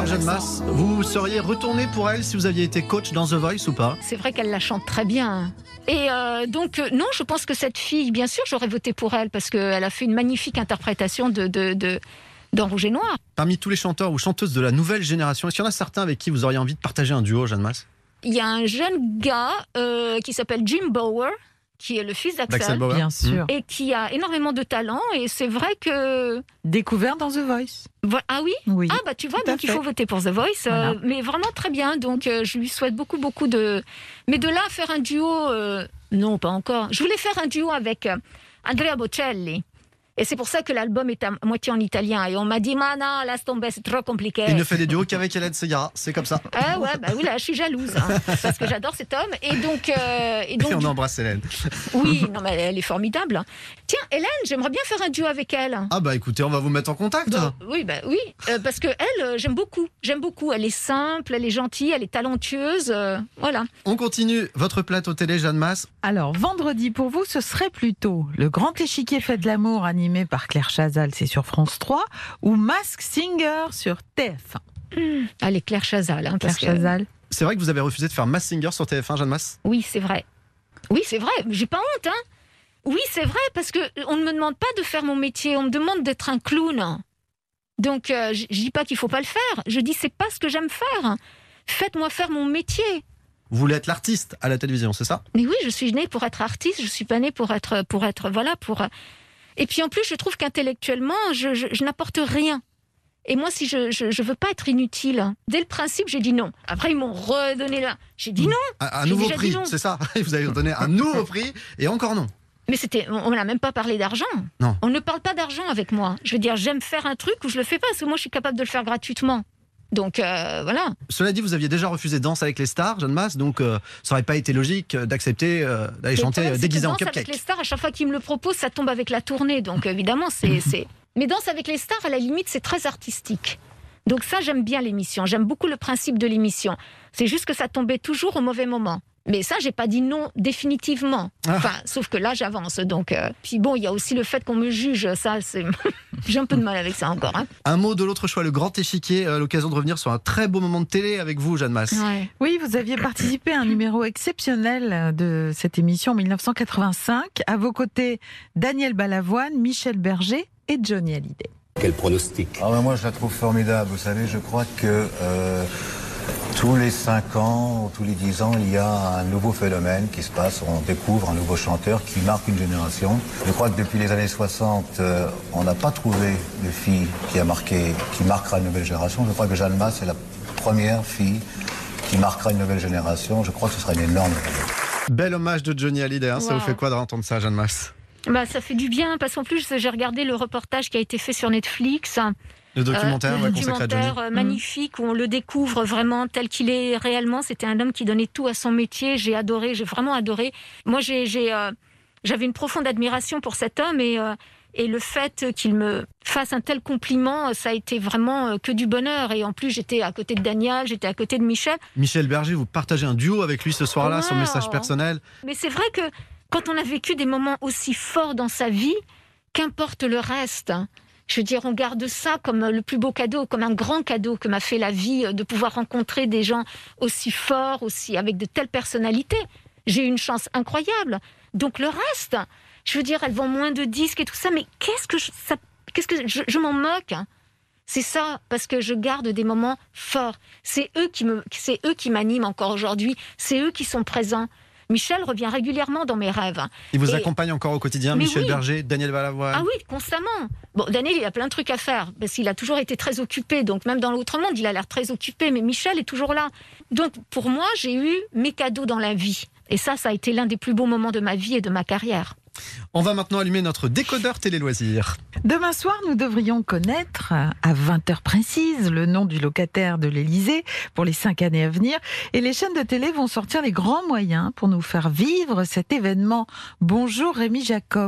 Jeanne Masse, vous seriez retourné pour elle si vous aviez été coach dans The Voice ou pas? C'est vrai qu'elle la chante très bien. Et euh, donc, euh, non, je pense que cette fille, bien sûr, j'aurais voté pour elle parce qu'elle a fait une magnifique interprétation de, de, de, dans Rouge et Noir. Parmi tous les chanteurs ou chanteuses de la nouvelle génération, est-ce qu'il y en a certains avec qui vous auriez envie de partager un duo, Jeanne Masse? Il y a un jeune gars euh, qui s'appelle Jim Bower, qui est le fils d'Axel, bien sûr, et qui a énormément de talent. Et c'est vrai que découvert dans The Voice. Vo- ah oui, oui. Ah bah tu vois, Tout à donc il fait. faut voter pour The Voice, Voilà. euh, mais vraiment très bien. Donc euh, je lui souhaite beaucoup beaucoup de. Mais de là à faire un duo, euh, non pas encore. Je voulais faire un duo avec euh, Andrea Bocelli. Et c'est pour ça que l'album est à moitié en italien. Et on m'a dit, mais non, laisse tomber, c'est trop compliqué. Il ne fait des duos qu'avec Hélène Ségara, c'est comme ça. Ah ouais, bah oui, là, je suis jalouse, hein, parce que j'adore cet homme. Et donc, euh, et donc Et on du- embrasse Hélène. oui, non, mais elle est formidable. Tiens, Hélène, j'aimerais bien faire un duo avec elle. Ah bah écoutez, on va vous mettre en contact. Oui, bah oui, euh, parce que elle, euh, j'aime beaucoup. J'aime beaucoup. Elle est simple, elle est gentille, elle est talentueuse. euh, voilà. On continue votre plateau télé, Jeanne Masse. Alors, vendredi, pour vous, ce serait plutôt le Grand Échiquier Fait de l'amour animé par Claire Chazal, c'est sur France trois, ou Mask Singer sur T F un. Mmh. Allez, Claire Chazal. Hein, Claire parce que- Chazal. C'est vrai que vous avez refusé de faire Mass Singer sur T F un, Jeanne Masse? Oui, c'est vrai. Oui, c'est vrai. J'ai pas honte, hein. Oui, c'est vrai, parce que on ne me demande pas de faire mon métier, on me demande d'être un clown. Donc, euh, je je dis pas qu'il faut pas le faire. Je dis c'est pas ce que j'aime faire. Faites-moi faire mon métier. Vous voulez être l'artiste à la télévision, c'est ça? Mais oui, je suis née pour être artiste. Je suis pas née pour être, pour être, voilà, pour. Et puis en plus, je trouve qu'intellectuellement, je, je, je n'apporte rien. Et moi, si je, je, je veux pas être inutile, dès le principe, j'ai dit non. Après, ils m'ont redonné là. J'ai dit non. Un, un J'ai nouveau déjà dit prix, non. c'est ça? Vous avez donné un nouveau prix et encore non. Mais c'était, on n'a même pas parlé d'argent. Non. On ne parle pas d'argent avec moi. Je veux dire, j'aime faire un truc ou je le fais pas, parce que moi, je suis capable de le faire gratuitement. Donc euh, voilà. Cela dit, vous aviez déjà refusé Danse avec les stars, Jeanne Masse, donc euh, ça n'aurait pas été logique euh, d'accepter euh, d'aller Et le chanter problème, euh, c'est déguisé que en Danse avec cupcake. les stars, à chaque fois qu'ils me le proposent, ça tombe avec la tournée. Donc évidemment, c'est, c'est. Mais Danse avec les stars, à la limite, c'est très artistique. Donc ça, j'aime bien l'émission. J'aime beaucoup le principe de l'émission. C'est juste que ça tombait toujours au mauvais moment. Mais ça, j'ai pas dit non définitivement. Enfin, sauf que là, j'avance. Donc, euh, puis bon, il y a aussi le fait qu'on me juge. Ça, c'est. J'ai un peu de mal avec ça encore. Hein. Un mot de l'autre choix, le Grand Échiquier, euh, l'occasion de revenir sur un très beau moment de télé avec vous, Jeanne Masse. Ouais. Oui, vous aviez participé à un numéro exceptionnel de cette émission en mille neuf cent quatre-vingt-cinq. À vos côtés, Daniel Balavoine, Michel Berger et Johnny Hallyday. Quel pronostic? Ah ben moi je la trouve formidable. Vous savez, je crois que euh, tous les cinq ans, ou tous les dix ans, il y a un nouveau phénomène qui se passe. On découvre un nouveau chanteur qui marque une génération. Je crois que depuis les années soixante, euh, on n'a pas trouvé de fille qui a marqué, qui marquera une nouvelle génération. Je crois que Jeanne Masse est la première fille qui marquera une nouvelle génération. Je crois que ce sera une énorme réussite. Bel hommage de Johnny Hallyday, hein. Ça Wow. vous fait quoi d'entendre ça, Jeanne Masse? Bah, ça fait du bien, parce qu'en plus, j'ai regardé le reportage qui a été fait sur Netflix. Le documentaire, Euh, ouais, le consacré à Johnny. documentaire euh, magnifique où on le découvre vraiment tel qu'il est réellement. C'était un homme qui donnait tout à son métier. J'ai adoré, j'ai vraiment adoré. Moi, j'ai, j'ai, euh, j'avais une profonde admiration pour cet homme et, euh, et le fait qu'il me fasse un tel compliment, ça a été vraiment euh, que du bonheur. Et en plus, j'étais à côté de Daniel, j'étais à côté de Michel. Michel Berger, vous partagez un duo avec lui ce soir-là, Wow. son message personnel. Mais c'est vrai que quand on a vécu des moments aussi forts dans sa vie, qu'importe le reste. Je veux dire, on garde ça comme le plus beau cadeau, comme un grand cadeau que m'a fait la vie, de pouvoir rencontrer des gens aussi forts, aussi avec de telles personnalités. J'ai eu une chance incroyable. Donc le reste, je veux dire, elles vendent moins de disques et tout ça, mais qu'est-ce que je, ça, qu'est-ce que je, je m'en moque. C'est ça, parce que je garde des moments forts. C'est eux qui me, c'est eux qui m'animent encore aujourd'hui. C'est eux qui sont présents. Michel revient régulièrement dans mes rêves. Il vous Et- accompagne encore au quotidien, Mais Michel oui. Berger, Daniel Balavoine. Ah oui, constamment. Bon, Daniel, il a plein de trucs à faire, parce qu'il a toujours été très occupé. Donc, même dans l'autre monde, il a l'air très occupé. Mais Michel est toujours là. Donc, pour moi, j'ai eu mes cadeaux dans la vie. Et ça, ça a été l'un des plus beaux moments de ma vie et de ma carrière. On va maintenant allumer notre décodeur télé-loisirs. Demain soir, nous devrions connaître à vingt heures précises le nom du locataire de l'Élysée pour les cinq années à venir. Et les chaînes de télé vont sortir les grands moyens pour nous faire vivre cet événement. Bonjour Rémi Jacob.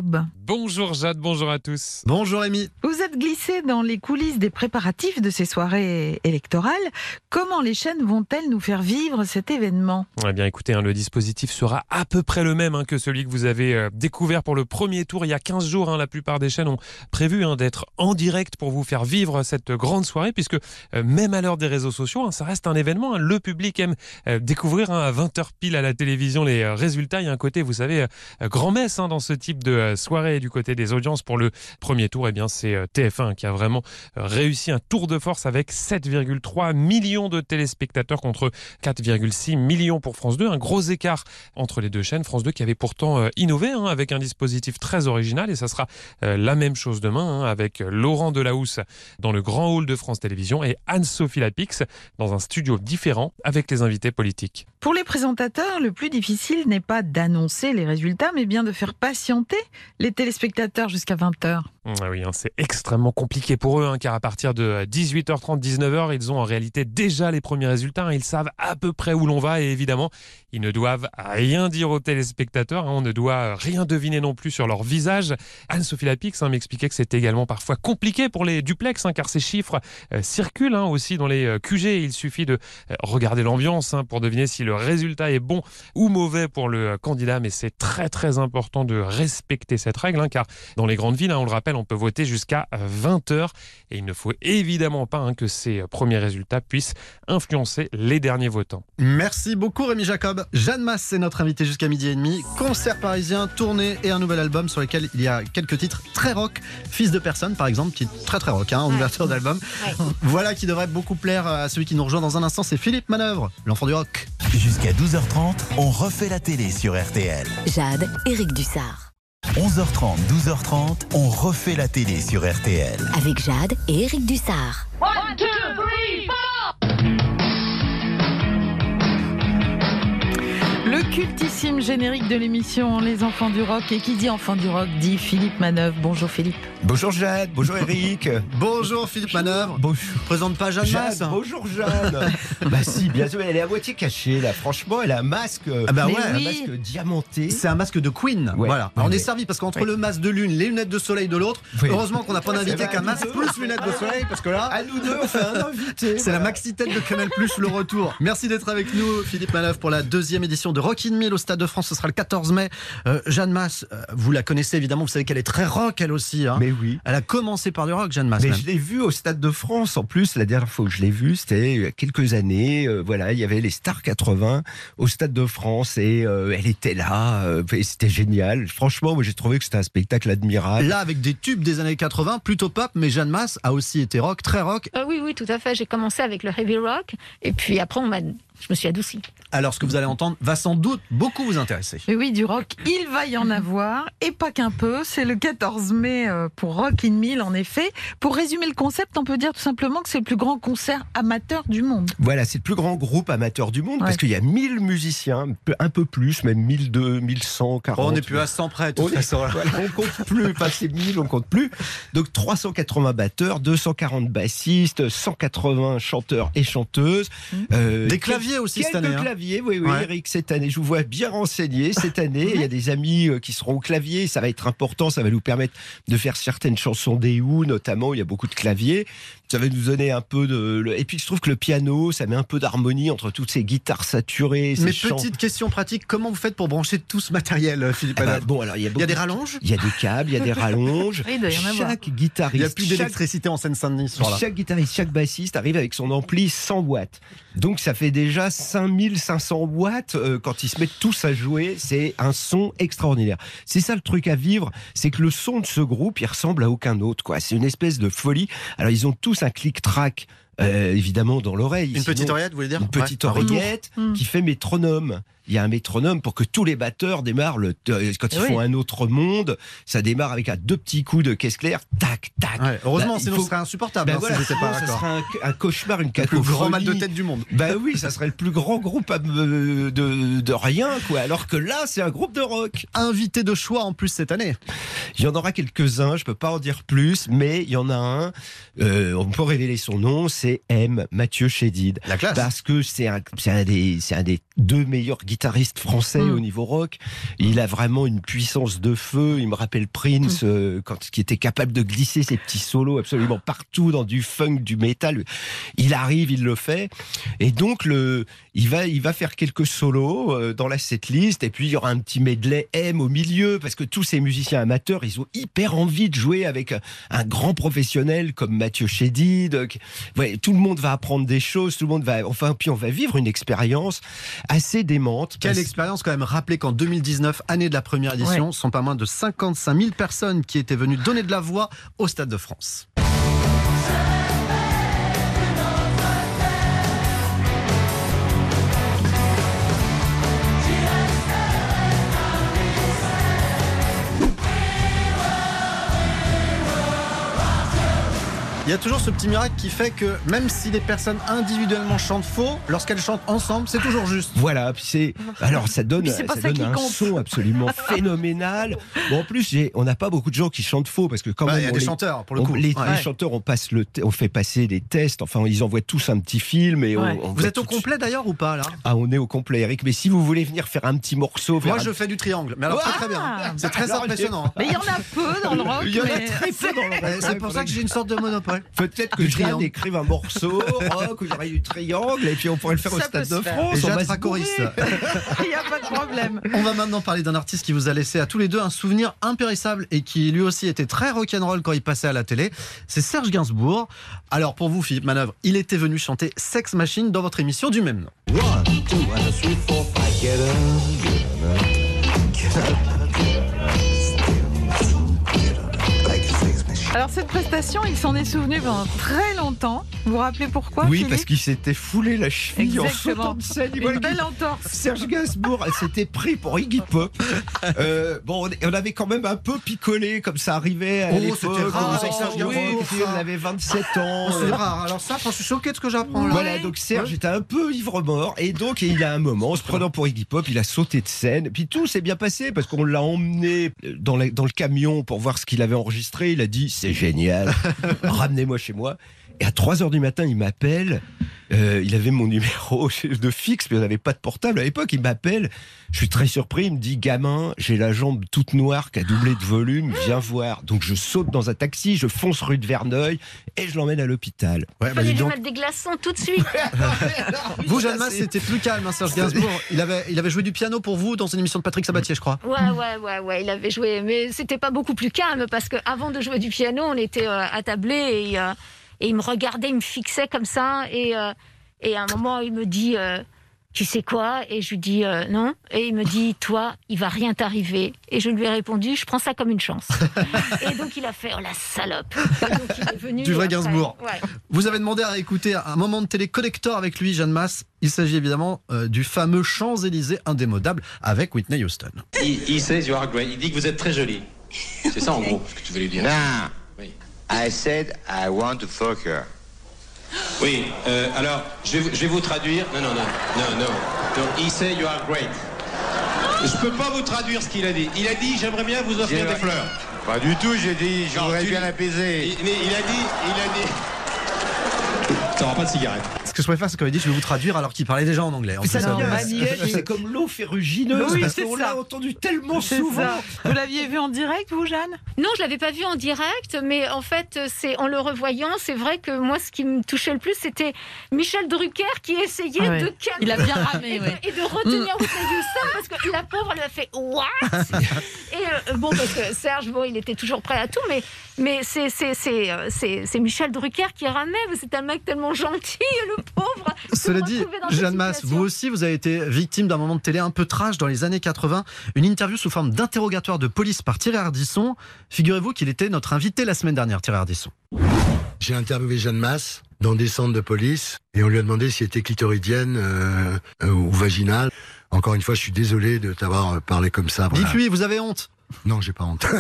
Bonjour Jade, bonjour à tous. Bonjour Rémi. Vous êtes glissé dans les coulisses des préparatifs de ces soirées électorales. Comment les chaînes vont-elles nous faire vivre cet événement ? Eh bien écoutez, hein, le dispositif sera à peu près le même hein, que celui que vous avez euh, découvert pour le premier tour il y a quinze jours. Hein. La plupart des chaînes ont prévu hein, d'être en direct pour vous faire vivre cette grande soirée, puisque euh, même à l'heure des réseaux sociaux, hein, ça reste un événement. Hein. Le public aime euh, découvrir hein, à vingt heures pile à la télévision les euh, résultats. Il y a un côté, vous savez, euh, grand-messe hein, dans ce type de euh, soirée. Du côté des audiences pour le premier tour, eh bien c'est euh, T F un qui a vraiment euh, réussi un tour de force avec sept virgule trois millions de téléspectateurs contre quatre virgule six millions pour France deux. Un gros écart entre les deux chaînes. France deux qui avait pourtant euh, innové hein, avec un dispositif très original, et ça sera euh, la même chose demain hein, avec Laurent Delahousse dans le grand hall de France Télévisions et Anne-Sophie Lapix dans un studio différent avec les invités politiques. Pour les présentateurs, le plus difficile n'est pas d'annoncer les résultats, mais bien de faire patienter les téléspectateurs jusqu'à vingt heures. Ah oui, hein, c'est extrêmement compliqué pour eux, hein, car à partir de dix-huit heures trente, dix-neuf heures, ils ont en réalité déjà les premiers résultats. Hein, ils savent à peu près où l'on va, et évidemment, ils ne doivent rien dire aux téléspectateurs. Hein, on ne doit rien deviner non plus sur leur visage. Anne-Sophie Lapix hein, m'expliquait que c'était également parfois compliqué pour les duplex, hein, car ces chiffres euh, circulent hein, aussi dans les euh, Q G. Il suffit de euh, regarder l'ambiance hein, pour deviner si le résultat est bon ou mauvais pour le euh, candidat. Mais c'est très très important de respecter cette règle, hein, car dans les grandes villes, hein, on le rappelle, on peut voter jusqu'à vingt heures, et il ne faut évidemment pas hein, que ces premiers résultats puissent influencer les derniers votants. Merci beaucoup Rémi Jacob. Jeanne Masse, c'est notre invité jusqu'à midi et demi. Concert parisien, tournée et un nouvel album sur lequel il y a quelques titres très rock. Fils de personne par exemple, qui est très très rock hein, en ouverture d'album. Ouais. Voilà qui devrait beaucoup plaire à celui qui nous rejoint dans un instant, c'est Philippe Manœuvre, l'enfant du rock. Jusqu'à douze heures trente, on refait la télé sur R T L. Jade, Éric Dussard. onze heures trente, douze heures trente, on refait la télé sur R T L. Avec Jade et Éric Dussard. One, two, three, four. Le cultissime générique de l'émission Les Enfants du Rock. Et qui dit Enfants du Rock dit Philippe Manœuvre. Bonjour Philippe. Bonjour Jade, bonjour Eric. Bonjour Philippe Manœuvre. Bonjour. Présente pas Jeanne Jade, Masse. bonjour Jeanne. Bah si, bien sûr, elle est à moitié cachée là. Franchement, elle a un masque, ah bah ouais, oui. un masque diamanté. C'est un masque de Queen. Ouais. Voilà. Alors on est servi parce qu'entre ouais. le masque de lune, les lunettes de soleil de l'autre, oui. heureusement qu'on n'a pas d'invité qu'un masque plus lunettes de soleil, parce que là, à nous deux, on fait un invité. C'est voilà. La maxi tête de Canal Plus, le retour. Merci d'être avec nous, Philippe Manœuvre, pour la deuxième édition de Rock in Mille au Stade de France. Ce sera le quatorze mai. Euh, Jeanne Masse, euh, vous la connaissez évidemment, vous savez qu'elle est très rock elle aussi. Hein. Mais oui. Elle a commencé par du rock, Jeanne Masse. Mais même. je l'ai vue au Stade de France. En plus, la dernière fois que je l'ai vue, c'était il y a quelques années. Euh, voilà, il y avait les Stars quatre-vingts au Stade de France et euh, elle était là. Euh, et c'était génial. Franchement, moi j'ai trouvé que c'était un spectacle admirable. Là, avec des tubes des années quatre-vingts, plutôt pop, mais Jeanne Masse a aussi été rock, très rock. Euh, oui, oui, tout à fait. J'ai commencé avec le heavy rock et puis après, on m'a... je me suis adoucie. Alors, ce que vous allez entendre va sans doute beaucoup vous intéresser. Et oui, du rock, il va y en avoir, et pas qu'un peu. C'est le quatorze mai pour Rock in Mille, en effet. Pour résumer le concept, on peut dire tout simplement que c'est le plus grand concert amateur du monde. Voilà, c'est le plus grand groupe amateur du monde, ouais. parce qu'il y a mille musiciens, un peu plus, même mille deux cents, mille cent quarante. Oh, on n'est plus à cent près, de toute façon. Voilà, on compte plus, passer mille, on compte plus. Donc, trois cent quatre-vingts batteurs, deux cent quarante bassistes, cent quatre-vingts chanteurs et chanteuses. Mmh. Euh, Des claviers aussi Quelques cette année. Hein. claviers, oui, oui, ouais. Eric, cette année. Je vous vois bien renseigné cette année. Ouais. Il y a des amis qui seront au clavier. Ça va être important. Ça va nous permettre de faire certaines chansons des Who, notamment. Il y a beaucoup de claviers. Ça va nous donner un peu de. Et puis, je trouve que le piano, ça met un peu d'harmonie entre toutes ces guitares saturées. Ces Mais chants. Petite question pratique, comment vous faites pour brancher tout ce matériel, Philippe ah bah, Manœuvre? Bon, alors, il y a, il y a des rallonges. Il y a des câbles, il y a des rallonges. Oui, il doit y en avoir. Chaque guitariste. Il n'y a plus d'électricité chaque... en Seine-Saint-Denis ce soir-là. Chaque guitariste, chaque bassiste arrive avec son ampli cent watts. Donc, ça fait déjà cinq mille cinq cents watts euh, quand ils se mettent tous à jouer. C'est un son extraordinaire. C'est ça le truc à vivre, c'est que le son de ce groupe, il ressemble à aucun autre, quoi. C'est une espèce de folie. Alors, ils ont tous un click-track. Euh, évidemment dans l'oreille. Une Sinon, petite oreillette, vous voulez dire? Une petite ouais, oreillette mmh. qui fait métronome. Il y a un métronome pour que tous les batteurs démarrent le t- quand ils oui. font un autre monde. Ça démarre avec un deux petits coups de caisse claire, tac, tac. Ouais, heureusement, bah, sinon faut... ce serait insupportable. Ben hein, voilà, si sinon, ça serait un, un cauchemar, une cacophonie. Le plus grand mal de tête du monde. Ben oui, ça serait le plus grand groupe de, de, de rien, quoi. Alors que là, c'est un groupe de rock. Invité de choix en plus cette année. Il y en aura quelques-uns, je peux pas en dire plus, mais il y en a un. Euh, on peut révéler son nom, c'est M. Mathieu Chédid. La classe. Parce que c'est un, c'est un des, c'est un des deux meilleurs guitariste français mmh. au niveau rock. Il a vraiment une puissance de feu. Il me rappelle Prince, mmh. euh, quand, qui était capable de glisser ses petits solos absolument partout dans du funk, du métal. Il arrive, il le fait. Et donc, le, il, va, il va faire quelques solos euh, dans la setlist. Et puis, il y aura un petit medley M au milieu, parce que tous ces musiciens amateurs, ils ont hyper envie de jouer avec un grand professionnel comme Mathieu Chédid. Ouais, tout le monde va apprendre des choses, tout le monde va, enfin, puis on va vivre une expérience assez démente. Quelle parce... expérience quand même. Rappelez qu'en deux mille dix-neuf, année de la première édition, ouais. sont pas moins de cinquante-cinq mille personnes qui étaient venues donner de la voix au Stade de France. Il y a toujours ce petit miracle qui fait que même si les personnes individuellement chantent faux, lorsqu'elles chantent ensemble, c'est toujours juste. Voilà, puis c'est alors ça donne, ça ça donne un compte. son absolument phénoménal. Bon, en plus, j'ai, on n'a pas beaucoup de gens qui chantent faux parce que quand bah, même, il y a on des les, chanteurs pour le on, coup. Les, ouais. les chanteurs, on passe le, on fait passer des tests. Enfin, ils envoient tous un petit film et ouais. on, on Vous êtes au complet d'ailleurs ou pas là? Ah, on est au complet, Eric. Mais si vous voulez venir faire un petit morceau, moi un... je fais du triangle. Mais alors ah très, très bien. C'est très alors, impressionnant. Mais il y en a peu dans le rock. Il y en a mais... très peu dans le rock. C'est pour ça que j'ai une sorte de monopole. Peut-être que Jeanne écrive un morceau rock où il y aurait du triangle et puis on pourrait le faire ça au Stade de faire. France. Et Jade sera choriste. Il n'y a pas de problème. On va maintenant parler d'un artiste qui vous a laissé à tous les deux un souvenir impérissable et qui lui aussi était très rock'n'roll quand il passait à la télé. C'est Serge Gainsbourg. Alors pour vous, Philippe Manœuvre, il était venu chanter Sex Machine dans votre émission du même nom. One, two, one, three, four, five, get up, get up, get up. Alors cette prestation, il s'en est souvenu pendant très longtemps. Vous vous rappelez pourquoi? Oui, Philippe parce qu'il s'était foulé la cheville Exactement. en sautant de scène. Une belle entorse. Serge Gainsbourg s'était pris pour Iggy Pop. Euh, bon, on avait quand même un peu picolé, comme ça arrivait à oh, l'époque. C'était rare, avec Serge Gainsbourg. Oui, on avait vingt-sept ans. Oh, c'est rare. Alors ça, je suis choqué de ce que j'apprends. Là. Voilà, donc Serge ouais. était un peu ivre-mort. Et donc, il a un moment, en se prenant pour Iggy Pop, il a sauté de scène. Puis tout s'est bien passé, parce qu'on l'a emmené dans, la, dans le camion pour voir ce qu'il avait enregistré. Il a dit, c'est génial. Ramenez-moi chez moi. Et à trois heures du matin, il m'appelle. Euh, il avait mon numéro de fixe, mais on n'avait pas de portable à l'époque. Il m'appelle. Je suis très surpris. Il me dit, gamin, j'ai la jambe toute noire qui a doublé de volume. Viens voir. Donc je saute dans un taxi, je fonce rue de Verneuil et je l'emmène à l'hôpital. Ouais, il fallait lui mettre des glaçons tout de suite. Vous, Jeanne Masse, c'était plus calme, hein, Serge Gainsbourg. Il avait, il avait joué du piano pour vous dans une émission de Patrick Sabatier, je crois. Ouais, ouais, ouais, ouais. Il avait joué, mais c'était pas beaucoup plus calme parce qu'avant de jouer du piano, on était euh, attablés et. Euh, Et il me regardait, il me fixait comme ça. Et, euh, et à un moment, il me dit, euh, tu sais quoi? Et je lui dis, euh, non. Et il me dit, toi, il va rien t'arriver. Et je lui ai répondu, je prends ça comme une chance. Et donc, il a fait, oh la salope. Donc, il est venu du vrai après, Gainsbourg. Ouais. Vous avez demandé à écouter un moment de télé collector avec lui, Jeanne Masse. Il s'agit évidemment euh, du fameux Champs-Élysées indémodable avec Whitney Houston. He, he says you are great. Il dit que vous êtes très jolie. C'est ça, en gros, ce que tu veux lui dire. Non. Oui. I said I want to fuck her. Oui, euh, alors, je vais, je vais vous traduire. Non, non, non, non, non. Donc, he said you are great. Je peux pas vous traduire ce qu'il a dit. Il a dit, j'aimerais bien vous offrir des fleurs. Pas du tout, j'ai dit, je voudrais bien l'apaiser. Il, il a dit, il a dit... T'auras pas de cigarette. Ce que je préfère, c'est quand il dit je vais vous traduire alors qu'il parlait déjà en anglais. En ça plus, c'est comme l'eau ferrugineuse. Oui, parce c'est qu'on ça. l'a entendu tellement C'est souvent. ça. Vous l'aviez vu en direct, vous, Jeanne? Non, je l'avais pas vu en direct, mais en fait, c'est en le revoyant, c'est vrai que moi, ce qui me touchait le plus, c'était Michel Drucker qui essayait Ah ouais. de calmer Il a bien ramé, et, de, ouais. et de retenir Whitney Houston parce que la pauvre lui a fait what. Et euh, bon, parce que Serge, bon, il était toujours prêt à tout, mais mais c'est c'est c'est c'est, c'est Michel Drucker qui ramait. C'est un mec tellement gentil, le pauvre. Cela dit, Jeanne Masse, vous aussi, vous avez été victime d'un moment de télé un peu trash dans les années quatre-vingts. Une interview sous forme d'interrogatoire de police par Thierry Ardisson. Figurez-vous qu'il était notre invité la semaine dernière, Thierry Ardisson. J'ai interviewé Jeanne Masse dans des centres de police et on lui a demandé si elle était clitoridienne euh, euh, ou vaginale. Encore une fois, je suis désolé de t'avoir parlé comme ça. Voilà. Dites-lui, vous avez honte? Non, j'ai pas honte.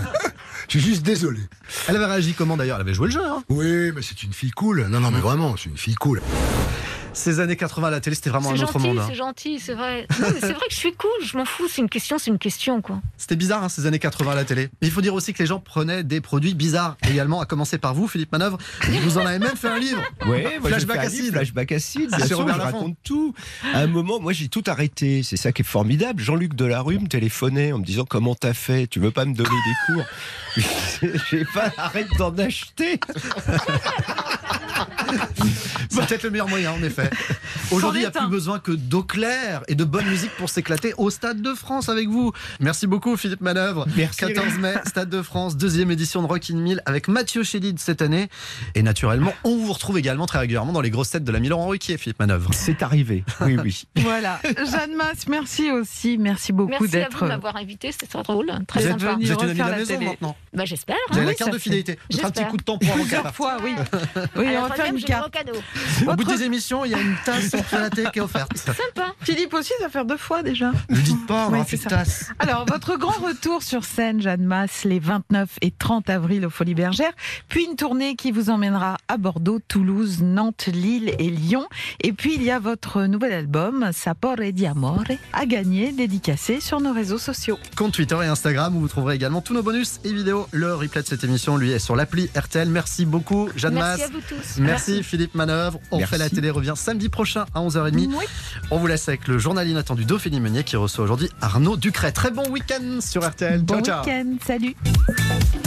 Je suis juste désolé. Elle avait réagi comment d'ailleurs? Elle avait joué le jeu, hein? Oui, mais c'est une fille cool. Non, non, mais vraiment, c'est une fille cool. Ces années quatre-vingts à la télé, c'était vraiment C'est un autre gentil, monde. hein. c'est gentil, c'est vrai. Non, mais c'est vrai que je suis cool, je m'en fous. C'est une question, c'est une question, quoi. C'était bizarre, hein, ces années quatre-vingts à la télé. Mais il faut dire aussi que les gens prenaient des produits bizarres également, à commencer par vous, Philippe Manœuvre. Vous en avez même fait un livre. Ouais, moi, j'ai Flashback fait un acide. livre, Flashback acide, bien Chez sûr, Robert je Laffont. raconte tout. À un moment, moi, j'ai tout arrêté. C'est ça qui est formidable. Jean-Luc Delarue me téléphonait en me disant comment t'as fait. Tu veux pas me donner des cours? J'ai pas, arrête d'en acheter. C'est peut-être le meilleur moyen, en effet. Aujourd'hui, il n'y a plus besoin que d'eau claire et de bonne musique pour s'éclater au Stade de France avec vous. Merci beaucoup, Philippe Manœuvre. Merci. quatorze mai, Stade de France, deuxième édition de Rock in Mille avec Mathieu Chédid cette année. Et naturellement, on vous retrouve également très régulièrement dans les grosses têtes de la Milan Ruquier, Philippe Manœuvre. C'est arrivé. Oui, oui. Voilà. Jeanne Masse, merci aussi. Merci beaucoup Merci à d'être. vous de m'avoir invité, c'était très drôle, très Vous êtes, sympa. vous êtes une amie de refaire la la maison télé. maintenant. Bah, j'espère. Vous avez hein. la Oui, carte ça de fait- fidélité. Peut-être un petit J'espère. coup de temps pour un Plusieurs rencard. fois, oui. À Oui, la on va faire troisième, une j'ai carte. gros cadeau. Au bout des émissions, il y a une tasse en fait la thé qui est offerte. Sympa. Philippe aussi, ça va faire deux fois déjà. Ne dites pas, on Oui, aura c'est plus de ça. tasse. Alors, votre grand retour sur scène, Jeanne Masse, les vingt-neuf et trente avril aux Folies Bergères, puis une tournée qui vous emmènera à Bordeaux, Toulouse, Nantes, Lille et Lyon. Et puis, il y a votre nouvel album, Sapore di Amore, à gagner, dédicacé sur nos réseaux sociaux. Compte Twitter et Instagram où vous trouverez également tous nos bonus et vidéos. Le replay de cette émission, lui, est sur l'appli R T L. Merci beaucoup, Jeanne Merci Masse. à vous tous. Merci, Merci. Philippe Manœuvre. On Merci. fait la télé revient samedi prochain à onze heures trente. Oui. On vous laisse avec le journal inattendu d'Ophélie Meunier qui reçoit aujourd'hui Arnaud Ducret. Très bon week-end sur R T L. Bon ciao, ciao. week-end, salut.